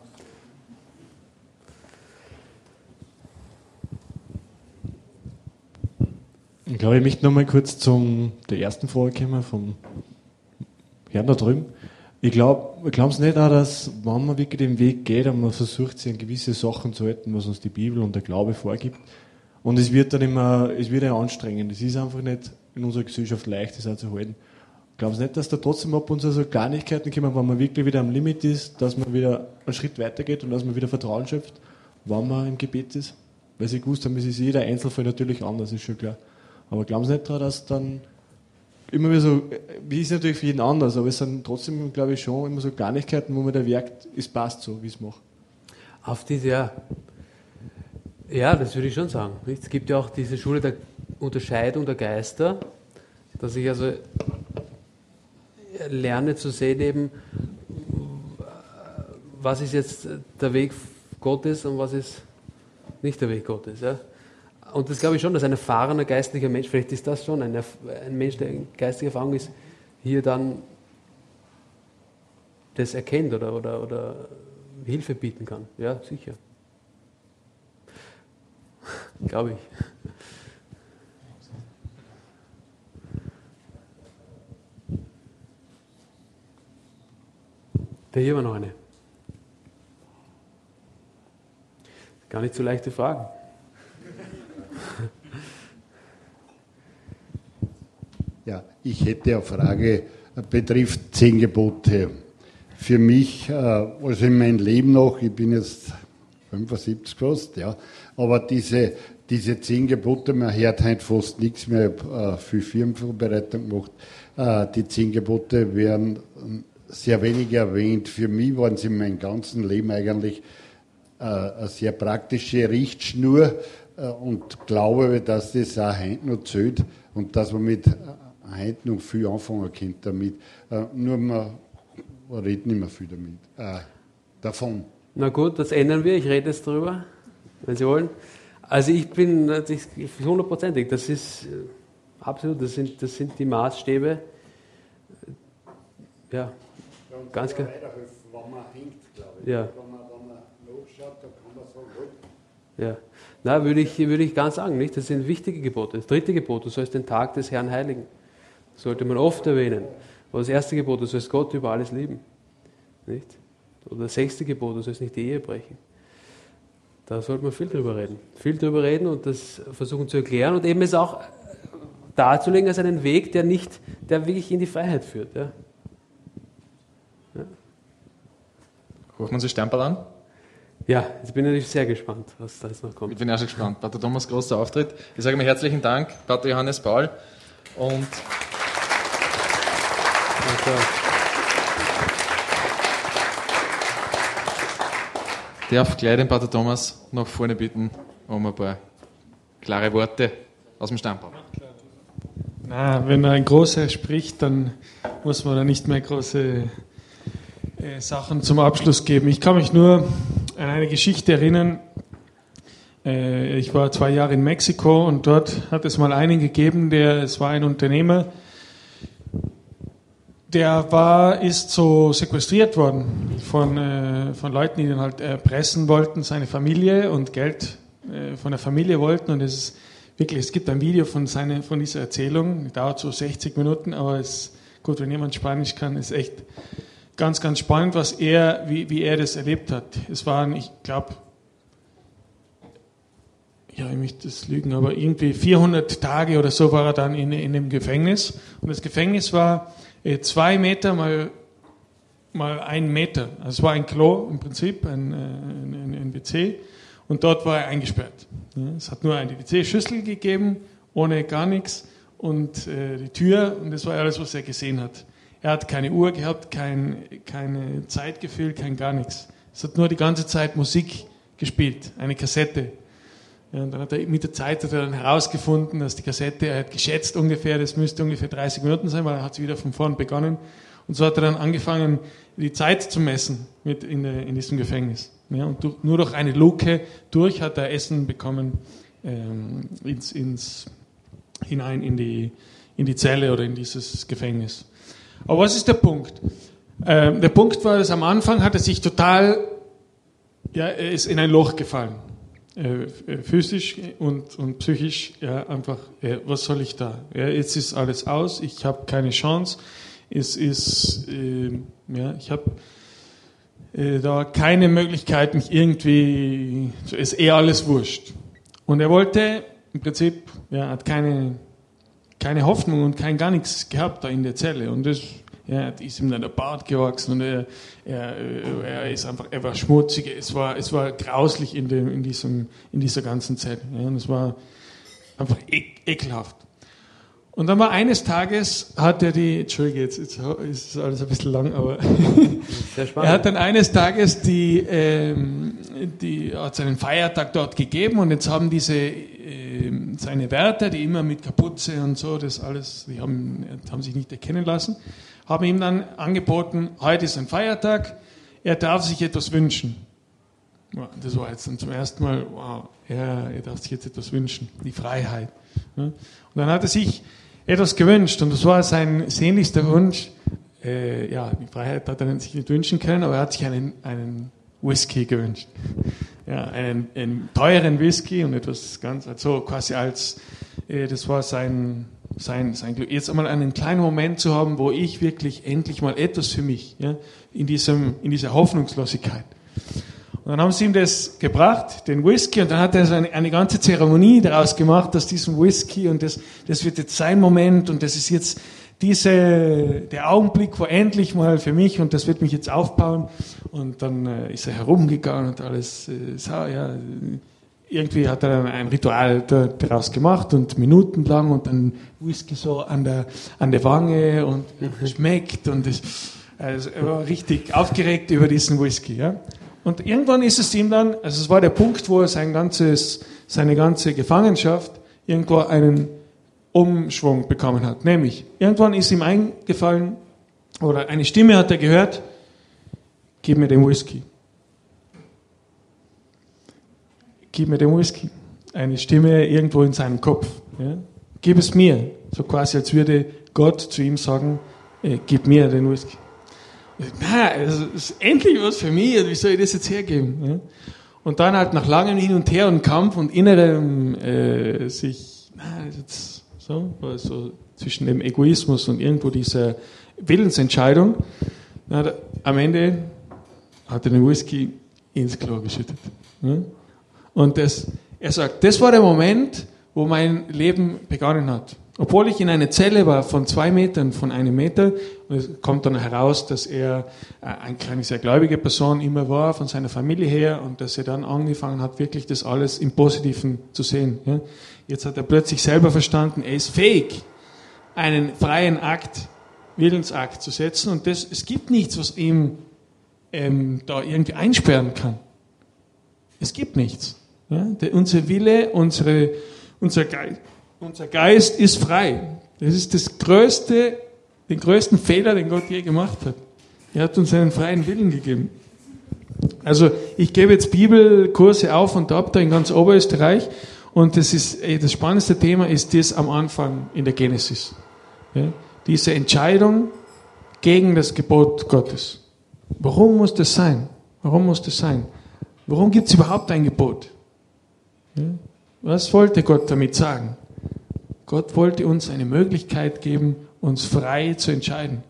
Ich glaube, ich möchte noch mal kurz zum der ersten Frage kommen, vom Herrn da drüben. Ich glaube, glauben Sie nicht auch, dass, wenn man wirklich den Weg geht und man versucht, sich an gewisse Sachen zu halten, was uns die Bibel und der Glaube vorgibt, und es wird dann immer, es wird ja anstrengend. Es ist einfach nicht in unserer Gesellschaft leicht, das auch zu halten. Glauben Sie nicht, dass da trotzdem ab und zu so Kleinigkeiten kommen, wenn man wirklich wieder am Limit ist, dass man wieder einen Schritt weitergeht und dass man wieder Vertrauen schöpft, wenn man im Gebet ist? Weil Sie gewusst haben, es ist jeder Einzelfall natürlich anders, ist schon klar. Aber glauben Sie nicht daran, dass dann immer wieder so, wie ist natürlich für jeden anders, aber es sind trotzdem, glaube ich, schon immer so Kleinigkeiten, wo man da merkt, es passt so, wie es macht. Auf diese, ja. Ja, das würde ich schon sagen. Es gibt ja auch diese Schule der Unterscheidung der Geister, dass ich also lerne zu sehen eben, was ist jetzt der Weg Gottes und was ist nicht der Weg Gottes. Ja? Und das glaube ich schon, dass ein erfahrener geistlicher Mensch, vielleicht ist das schon ein, ein Mensch, der in geistiger Erfahrung ist, hier dann das erkennt oder, oder, oder Hilfe bieten kann. Ja, sicher. Glaube ich. Da hier war noch eine. Gar nicht so leichte Fragen. Ja, ich hätte eine Frage, betrifft zehn Gebote. Für mich, also in meinem Leben noch, ich bin jetzt fünfundsiebzig fast, ja, aber diese, diese zehn Gebote, man hört heute fast nichts mehr, ich habe viel Firmenvorbereitung gemacht, die zehn Gebote werden sehr wenig erwähnt. Für mich waren sie in meinem ganzen Leben eigentlich eine sehr praktische Richtschnur und glaube, dass das auch heute noch zählt und dass man mit heute noch viel anfangen kann damit. Nur man redet nicht mehr viel damit, äh, davon. Na gut, das ändern wir. Ich rede jetzt drüber, wenn Sie wollen. Also ich bin hundertprozentig, das ist absolut, das sind, das sind die Maßstäbe. Ja, ganz klar. Wenn man hängt, glaube ich. Ja. Wenn man, wenn man losschaut, dann kann man sagen, gut. Ja, na, würde ich, würde ich ganz sagen, nicht? Das sind wichtige Gebote. Das dritte Gebot, du sollst den Tag des Herrn heiligen. Das sollte man oft erwähnen. Oder das erste Gebot, du sollst Gott über alles lieben. Nicht? Oder das sechste Gebot, du sollst nicht die Ehe brechen. Da sollte man viel drüber reden. Viel drüber reden und das versuchen zu erklären und eben es auch darzulegen als einen Weg, der nicht, der wirklich in die Freiheit führt. Ja. Ja. Rufen wir uns die Stempel an? Ja, jetzt bin ich natürlich sehr gespannt, was da jetzt noch kommt. Ich bin auch schon gespannt. Pater Thomas, großer Auftritt. Ich sage mir herzlichen Dank, Pater Johannes Paul. Und ich darf gleich den Pater Thomas nach vorne bitten, um ein paar klare Worte aus dem Stammbau. Na, wenn ein Großer spricht, dann muss man da nicht mehr große äh, Sachen zum Abschluss geben. Ich kann mich nur an eine Geschichte erinnern. Äh, ich war zwei Jahre in Mexiko und dort hat es mal einen gegeben, der, es war ein Unternehmer, der war, ist so sequestriert worden von, äh, von Leuten, die ihn halt erpressen wollten, seine Familie und Geld äh, von der Familie wollten. Und es ist wirklich, es gibt ein Video von, seine, von dieser Erzählung, die dauert so sechzig Minuten, aber es ist gut, wenn jemand Spanisch kann, ist echt ganz, ganz spannend, was er, wie, wie er das erlebt hat. Es waren, ich glaube, ja, ich möchte das lügen, aber irgendwie vierhundert Tage oder so war er dann in, in dem Gefängnis. Und das Gefängnis war zwei Meter mal, mal ein Meter. Also es war ein Klo im Prinzip, ein, ein, ein W C. Und dort war er eingesperrt. Es hat nur eine W C-Schüssel gegeben, ohne gar nichts. Und äh, die Tür, und das war alles, was er gesehen hat. Er hat keine Uhr gehabt, kein keine Zeitgefühl, kein gar nichts. Es hat nur die ganze Zeit Musik gespielt, eine Kassette. Ja, und dann hat er mit der Zeit hat er dann herausgefunden, dass die Kassette, er hat geschätzt ungefähr, das müsste ungefähr dreißig Minuten sein, weil er hat wieder von vorn begonnen. Und so hat er dann angefangen, die Zeit zu messen mit in, der, in diesem Gefängnis. Ja, und durch, nur durch eine Luke durch hat er Essen bekommen ähm, ins, ins, hinein in die, in die Zelle oder in dieses Gefängnis. Aber was ist der Punkt? Ähm, der Punkt war, dass am Anfang hat er sich total, ja, er ist in ein Loch gefallen. Äh, physisch und, und psychisch, ja, einfach, äh, was soll ich da? Ja, jetzt ist alles aus, ich habe keine Chance, es ist, äh, ja, ich habe äh, da keine Möglichkeit, mich irgendwie, es ist eh alles wurscht. Und er wollte, im Prinzip, ja, hat keine, keine Hoffnung und kein gar nichts gehabt da in der Zelle. Und das, ja, ist ihm dann der Bart gewachsen und er, er, er ist einfach, er war schmutzig, es war, es war grauslich in dem, in diesem, in dieser ganzen Zelle. Ja, und es war einfach ek, ekelhaft. Und dann war eines Tages, hat er die, Entschuldige, jetzt, jetzt ist alles ein bisschen lang, aber sehr spannend. Er hat dann eines Tages die, ähm, die, hat seinen Feiertag dort gegeben und jetzt haben diese, ähm, seine Wärter, die immer mit Kapuze und so, das alles, die haben, haben sich nicht erkennen lassen, haben ihm dann angeboten, heute ist ein Feiertag, er darf sich etwas wünschen. Das war jetzt dann zum ersten Mal, wow, ja, er darf sich jetzt etwas wünschen, die Freiheit. Und dann hat er sich etwas gewünscht und das war sein sehnlichster Wunsch. Äh, ja, die Freiheit hat er sich nicht wünschen können, aber er hat sich einen, einen Whisky gewünscht. Ja, einen, einen teuren Whisky und etwas ganz, also quasi als, äh, das war sein, sein, sein Glück. Jetzt einmal einen kleinen Moment zu haben, wo ich wirklich endlich mal etwas für mich, ja, in diesem, in dieser Hoffnungslosigkeit. Und dann haben sie ihm das gebracht, den Whisky, und dann hat er so eine, eine ganze Zeremonie daraus gemacht, aus diesem Whisky, und das, das wird jetzt sein Moment, und das ist jetzt diese, der Augenblick, wo endlich mal für mich, und das wird mich jetzt aufbauen. Und dann äh, ist er herumgegangen und alles, äh, so, ja, irgendwie hat er dann ein Ritual daraus gemacht und minutenlang und dann Whisky so an der, an der Wange und schmeckt, und das, also er war richtig aufgeregt über diesen Whisky, ja. Und irgendwann ist es ihm dann, also es war der Punkt, wo er sein ganzes, seine ganze Gefangenschaft irgendwo einen Umschwung bekommen hat. Nämlich, irgendwann ist ihm eingefallen, oder eine Stimme hat er gehört, gib mir den Whisky. Gib mir den Whisky. Eine Stimme irgendwo in seinem Kopf. Ja? Gib es mir. So quasi, als würde Gott zu ihm sagen, äh, gib mir den Whisky. Na, das ist endlich was für mich, wie soll ich das jetzt hergeben? Ja? Und dann halt nach langem Hin und Her und Kampf und innerem äh, sich, na, jetzt so, so zwischen dem Egoismus und irgendwo dieser Willensentscheidung, na, da, am Ende hat er den Whisky ins Klo geschüttet. Ja? Und das, er sagt, das war der Moment, wo mein Leben begonnen hat. Obwohl ich in einer Zelle war von zwei Metern, von einem Meter, und es kommt dann heraus, dass er eine kleine, sehr gläubige Person immer war, von seiner Familie her, und dass er dann angefangen hat, wirklich das alles im Positiven zu sehen. Ja. Jetzt hat er plötzlich selber verstanden, er ist fähig, einen freien Akt, Willensakt zu setzen, und das, es gibt nichts, was ihm ähm, da irgendwie einsperren kann. Es gibt nichts. Ja. Der, unser Wille, unsere, unser Geist, Unser Geist ist frei. Das ist das größte, den größten Fehler, den Gott je gemacht hat. Er hat uns einen freien Willen gegeben. Also ich gebe jetzt Bibelkurse auf und ab da in ganz Oberösterreich, und das ist das spannendste Thema ist das am Anfang in der Genesis. Ja? Diese Entscheidung gegen das Gebot Gottes. Warum muss das sein? Warum muss das sein? Warum gibt es überhaupt ein Gebot? Ja? Was wollte Gott damit sagen? Gott wollte uns eine Möglichkeit geben, uns frei zu entscheiden.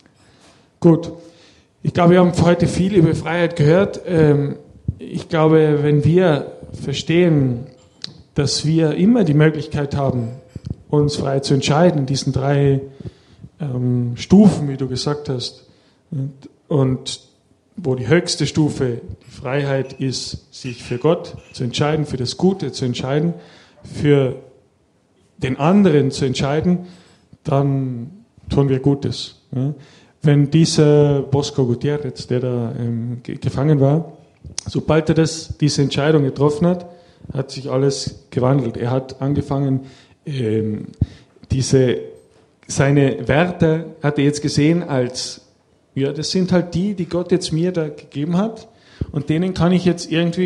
Gut, ich glaube, wir haben heute viel über Freiheit gehört. Ich glaube, wenn wir verstehen, dass wir immer die Möglichkeit haben, uns frei zu entscheiden, diesen drei ähm, Stufen, wie du gesagt hast, und, und wo die höchste Stufe die Freiheit ist, sich für Gott zu entscheiden, für das Gute zu entscheiden, für den anderen zu entscheiden, dann tun wir Gutes. Ja. Wenn dieser Bosco Gutierrez, der da ähm, ge- gefangen war, sobald er das, diese Entscheidung getroffen hat, hat sich alles gewandelt. Er hat angefangen, ähm, diese, seine Werte hat er jetzt gesehen als, ja, das sind halt die, die Gott jetzt mir da gegeben hat, und denen kann ich jetzt irgendwie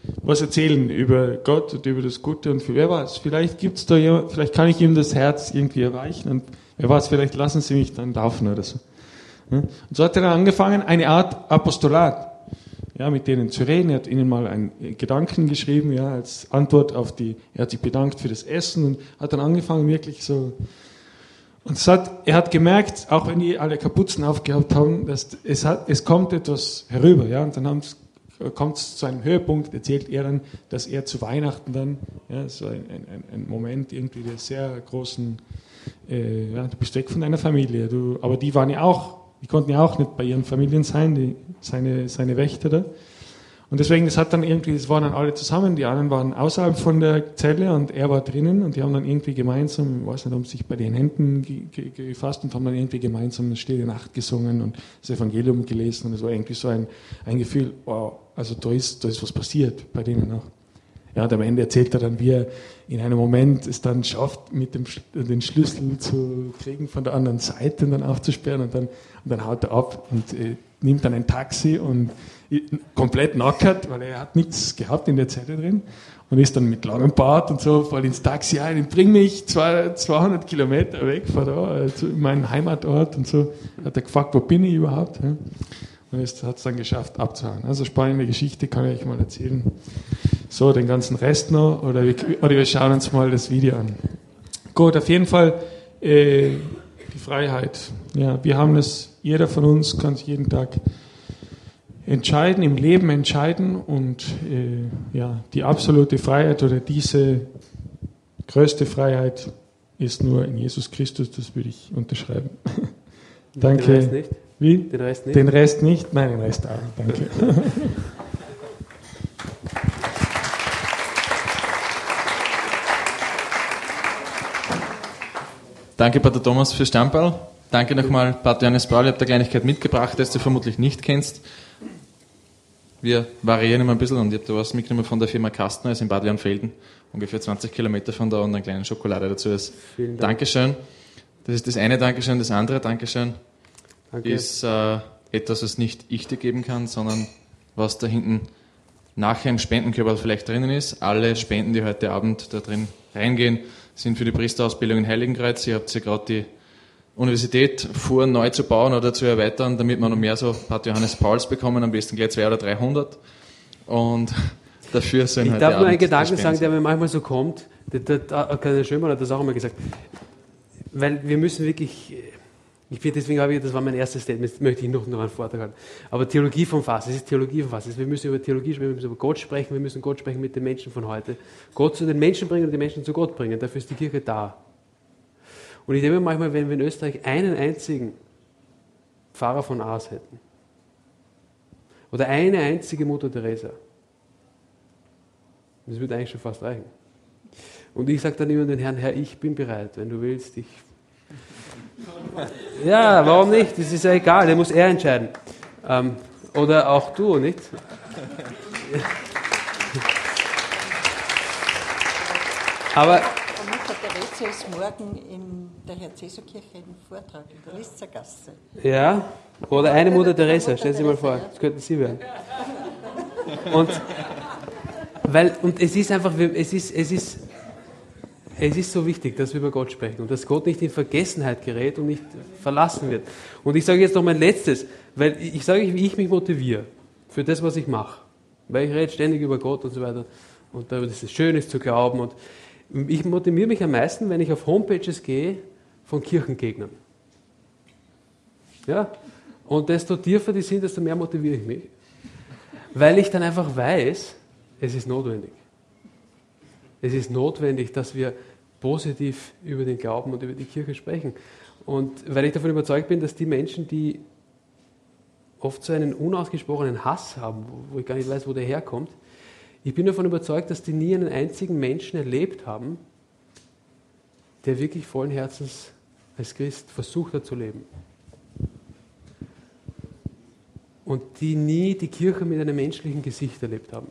was erzählen über Gott und über das Gute und wer weiß, vielleicht gibt's da jemand, vielleicht kann ich ihm das Herz irgendwie erreichen und wer weiß, vielleicht lassen sie mich dann taufen oder so. Und so hat er dann angefangen, eine Art Apostolat, ja, mit denen zu reden. Er hat ihnen mal einen Gedanken geschrieben, ja, als Antwort auf die, er hat sich bedankt für das Essen und hat dann angefangen, wirklich so. Und es hat, er hat gemerkt, auch wenn die alle Kapuzen aufgehabt haben, dass es hat, es kommt etwas herüber, ja, und dann haben es, kommt es zu einem Höhepunkt, erzählt er dann, dass er zu Weihnachten dann, ja, so ein, ein, ein Moment irgendwie der sehr großen, äh, ja, du bist weg von deiner Familie, du, aber die waren ja auch, die konnten ja auch nicht bei ihren Familien sein, die, seine, seine Wächter da. Und deswegen, das hat dann irgendwie, das waren dann alle zusammen, die anderen waren außerhalb von der Zelle und er war drinnen und die haben dann irgendwie gemeinsam, ich weiß nicht, haben sich bei den Händen ge- ge- gefasst und haben dann irgendwie gemeinsam eine Stille Nacht gesungen und das Evangelium gelesen und es war irgendwie so ein, ein Gefühl, wow, also da ist, da ist was passiert bei denen auch. Ja, und am Ende erzählt er dann, wie er in einem Moment es dann schafft, mit dem den Schlüssel zu kriegen, von der anderen Seite und dann aufzusperren und dann, und dann haut er ab und äh, nimmt dann ein Taxi und äh, komplett nackert, weil er hat nichts gehabt in der Zelle drin und ist dann mit langem Bart und so voll ins Taxi ein und bringt mich zwei, zweihundert Kilometer weg von da, äh, zu meinem Heimatort und so. Hat er gefragt, wo bin ich überhaupt? Ja? Und jetzt hat es dann geschafft, abzuhauen. Also spannende Geschichte, kann ich euch mal erzählen. So, den ganzen Rest noch, oder wir, oder wir schauen uns mal das Video an. Gut, auf jeden Fall äh, die Freiheit. Ja, wir haben es, jeder von uns kann sich jeden Tag entscheiden, im Leben entscheiden und äh, ja, die absolute Freiheit oder diese größte Freiheit ist nur in Jesus Christus, das würde ich unterschreiben. Danke. Den Rest nicht? Wie? Den Rest nicht? Den Rest nicht? Nein, den Rest auch. Danke. Danke, Pater Thomas, für Stammball. Danke nochmal, Pater Johannes Paul. Ich habe eine Kleinigkeit mitgebracht, das du vermutlich nicht kennst. Wir variieren immer ein bisschen und ich habe da was mitgenommen von der Firma Kastner, ist in Bad Leonfelden, ungefähr zwanzig Kilometer von da und eine kleine Schokolade dazu ist. Vielen Dank. Dankeschön. Das ist das eine Dankeschön. Das andere Dankeschön Danke. ist äh, etwas, was nicht ich dir geben kann, sondern was da hinten nachher im Spendenkörper vielleicht drinnen ist. Alle Spenden, die heute Abend da drin reingehen, sind für die Priesterausbildung in Heiligenkreuz. Ihr habt ja gerade die Universität vor, neu zu bauen oder zu erweitern, damit wir noch mehr so Pater Johannes Pauls bekommen, am besten gleich zwei oder dreihundert. Und dafür sind ich heute darf nur einen Abend Gedanken sagen, der mir manchmal so kommt. Der, der, der, der Schömer hat das auch einmal gesagt. Weil wir müssen wirklich, ich finde, deswegen habe ich, das war mein erstes Statement, das möchte ich noch, noch einen Vortrag halten. Aber Theologie vom Fass, es ist Theologie vom Fass. Wir müssen über Theologie sprechen, wir müssen über Gott sprechen, wir müssen Gott sprechen mit den Menschen von heute. Gott zu den Menschen bringen und die Menschen zu Gott bringen. Dafür ist die Kirche da. Und ich denke mir manchmal, wenn wir in Österreich einen einzigen Pfarrer von Ars hätten, oder eine einzige Mutter Teresa, das würde eigentlich schon fast reichen. Und ich sage dann immer den Herrn, Herr, ich bin bereit, wenn du willst, ich... Ja, warum nicht? Das ist ja egal, der muss er entscheiden. Ähm, oder auch du, nicht? Aber... Teresa ist morgen in der Herz-Jesu-Kirche einen Vortrag in der Liszergasse. Ja, oder eine Mutter Teresa, stellen Sie mal vor, das könnten Sie werden. Und, weil, und es ist einfach, es ist, es, ist, es ist so wichtig, dass wir über Gott sprechen und dass Gott nicht in Vergessenheit gerät und nicht verlassen wird. Und ich sage jetzt noch mein Letztes, weil ich sage, wie ich mich motiviere für das, was ich mache. Weil ich rede ständig über Gott und so weiter und darüber, dass es schön ist zu glauben und ich motiviere mich am meisten, wenn ich auf Homepages gehe von Kirchengegnern. Ja? Und desto tiefer die sind, desto mehr motiviere ich mich. Weil ich dann einfach weiß, es ist notwendig. Es ist notwendig, dass wir positiv über den Glauben und über die Kirche sprechen. Und weil ich davon überzeugt bin, dass die Menschen, die oft so einen unausgesprochenen Hass haben, wo ich gar nicht weiß, wo der herkommt, ich bin davon überzeugt, dass die nie einen einzigen Menschen erlebt haben, der wirklich vollen Herzens als Christ versucht hat zu leben. Und die nie die Kirche mit einem menschlichen Gesicht erlebt haben.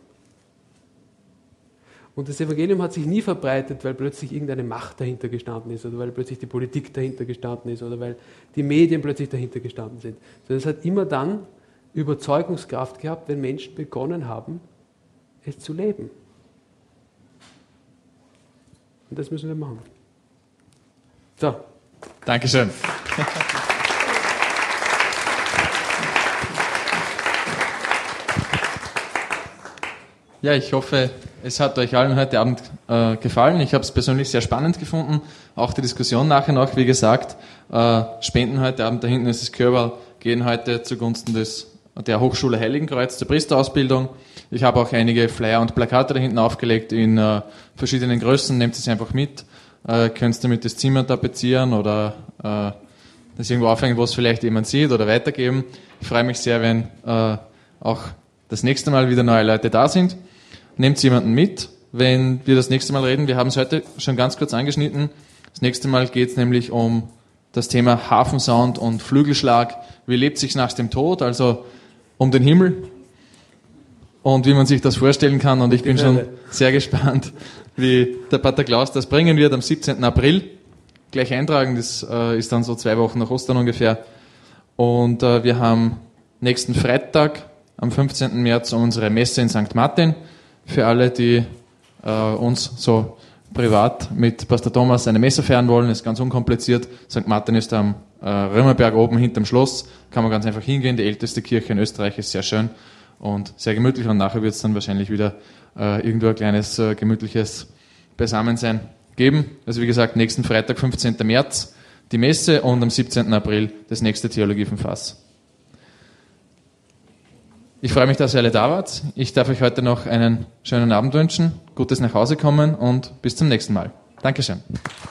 Und das Evangelium hat sich nie verbreitet, weil plötzlich irgendeine Macht dahinter gestanden ist oder weil plötzlich die Politik dahinter gestanden ist oder weil die Medien plötzlich dahinter gestanden sind. Sondern es hat immer dann Überzeugungskraft gehabt, wenn Menschen begonnen haben, es zu leben. Und das müssen wir machen. So. Dankeschön. Ja, ich hoffe, es hat euch allen heute Abend äh, gefallen. Ich habe es persönlich sehr spannend gefunden. Auch die Diskussion nachher noch, wie gesagt. Äh, Spenden heute Abend, da hinten ist das Körperl, gehen heute zugunsten des, der Hochschule Heiligenkreuz zur Priesterausbildung. Ich habe auch einige Flyer und Plakate da hinten aufgelegt in äh, verschiedenen Größen. Nehmt es einfach mit. Äh, könnt damit das Zimmer tapezieren oder äh, das irgendwo aufhängen, wo es vielleicht jemand sieht oder weitergeben. Ich freue mich sehr, wenn äh, auch das nächste Mal wieder neue Leute da sind. Nehmt jemanden mit, wenn wir das nächste Mal reden. Wir haben es heute schon ganz kurz angeschnitten. Das nächste Mal geht es nämlich um das Thema Hafensound und Flügelschlag. Wie lebt sich nach dem Tod? Also um den Himmel und wie man sich das vorstellen kann. Und ich bin schon sehr gespannt, wie der Pater Klaus das bringen wird am siebzehnten April. Gleich eintragen, das äh, ist dann so zwei Wochen nach Ostern ungefähr. Und äh, wir haben nächsten Freitag, am fünfzehnten März, unsere Messe in Sankt Martin. Für alle, die äh, uns so privat mit Pastor Thomas eine Messe feiern wollen, ist ganz unkompliziert. Sankt Martin ist am äh, Römerberg oben hinterm Schloss, kann man ganz einfach hingehen. Die älteste Kirche in Österreich, ist sehr schön und sehr gemütlich, und nachher wird es dann wahrscheinlich wieder äh, irgendwo ein kleines äh, gemütliches Beisammensein geben. Also wie gesagt, nächsten Freitag, fünfzehnten März, die Messe, und am siebzehnten April das nächste Theologie vom Fass. Ich freue mich, dass ihr alle da wart. Ich darf euch heute noch einen schönen Abend wünschen, gutes Nachhausekommen und bis zum nächsten Mal. Dankeschön.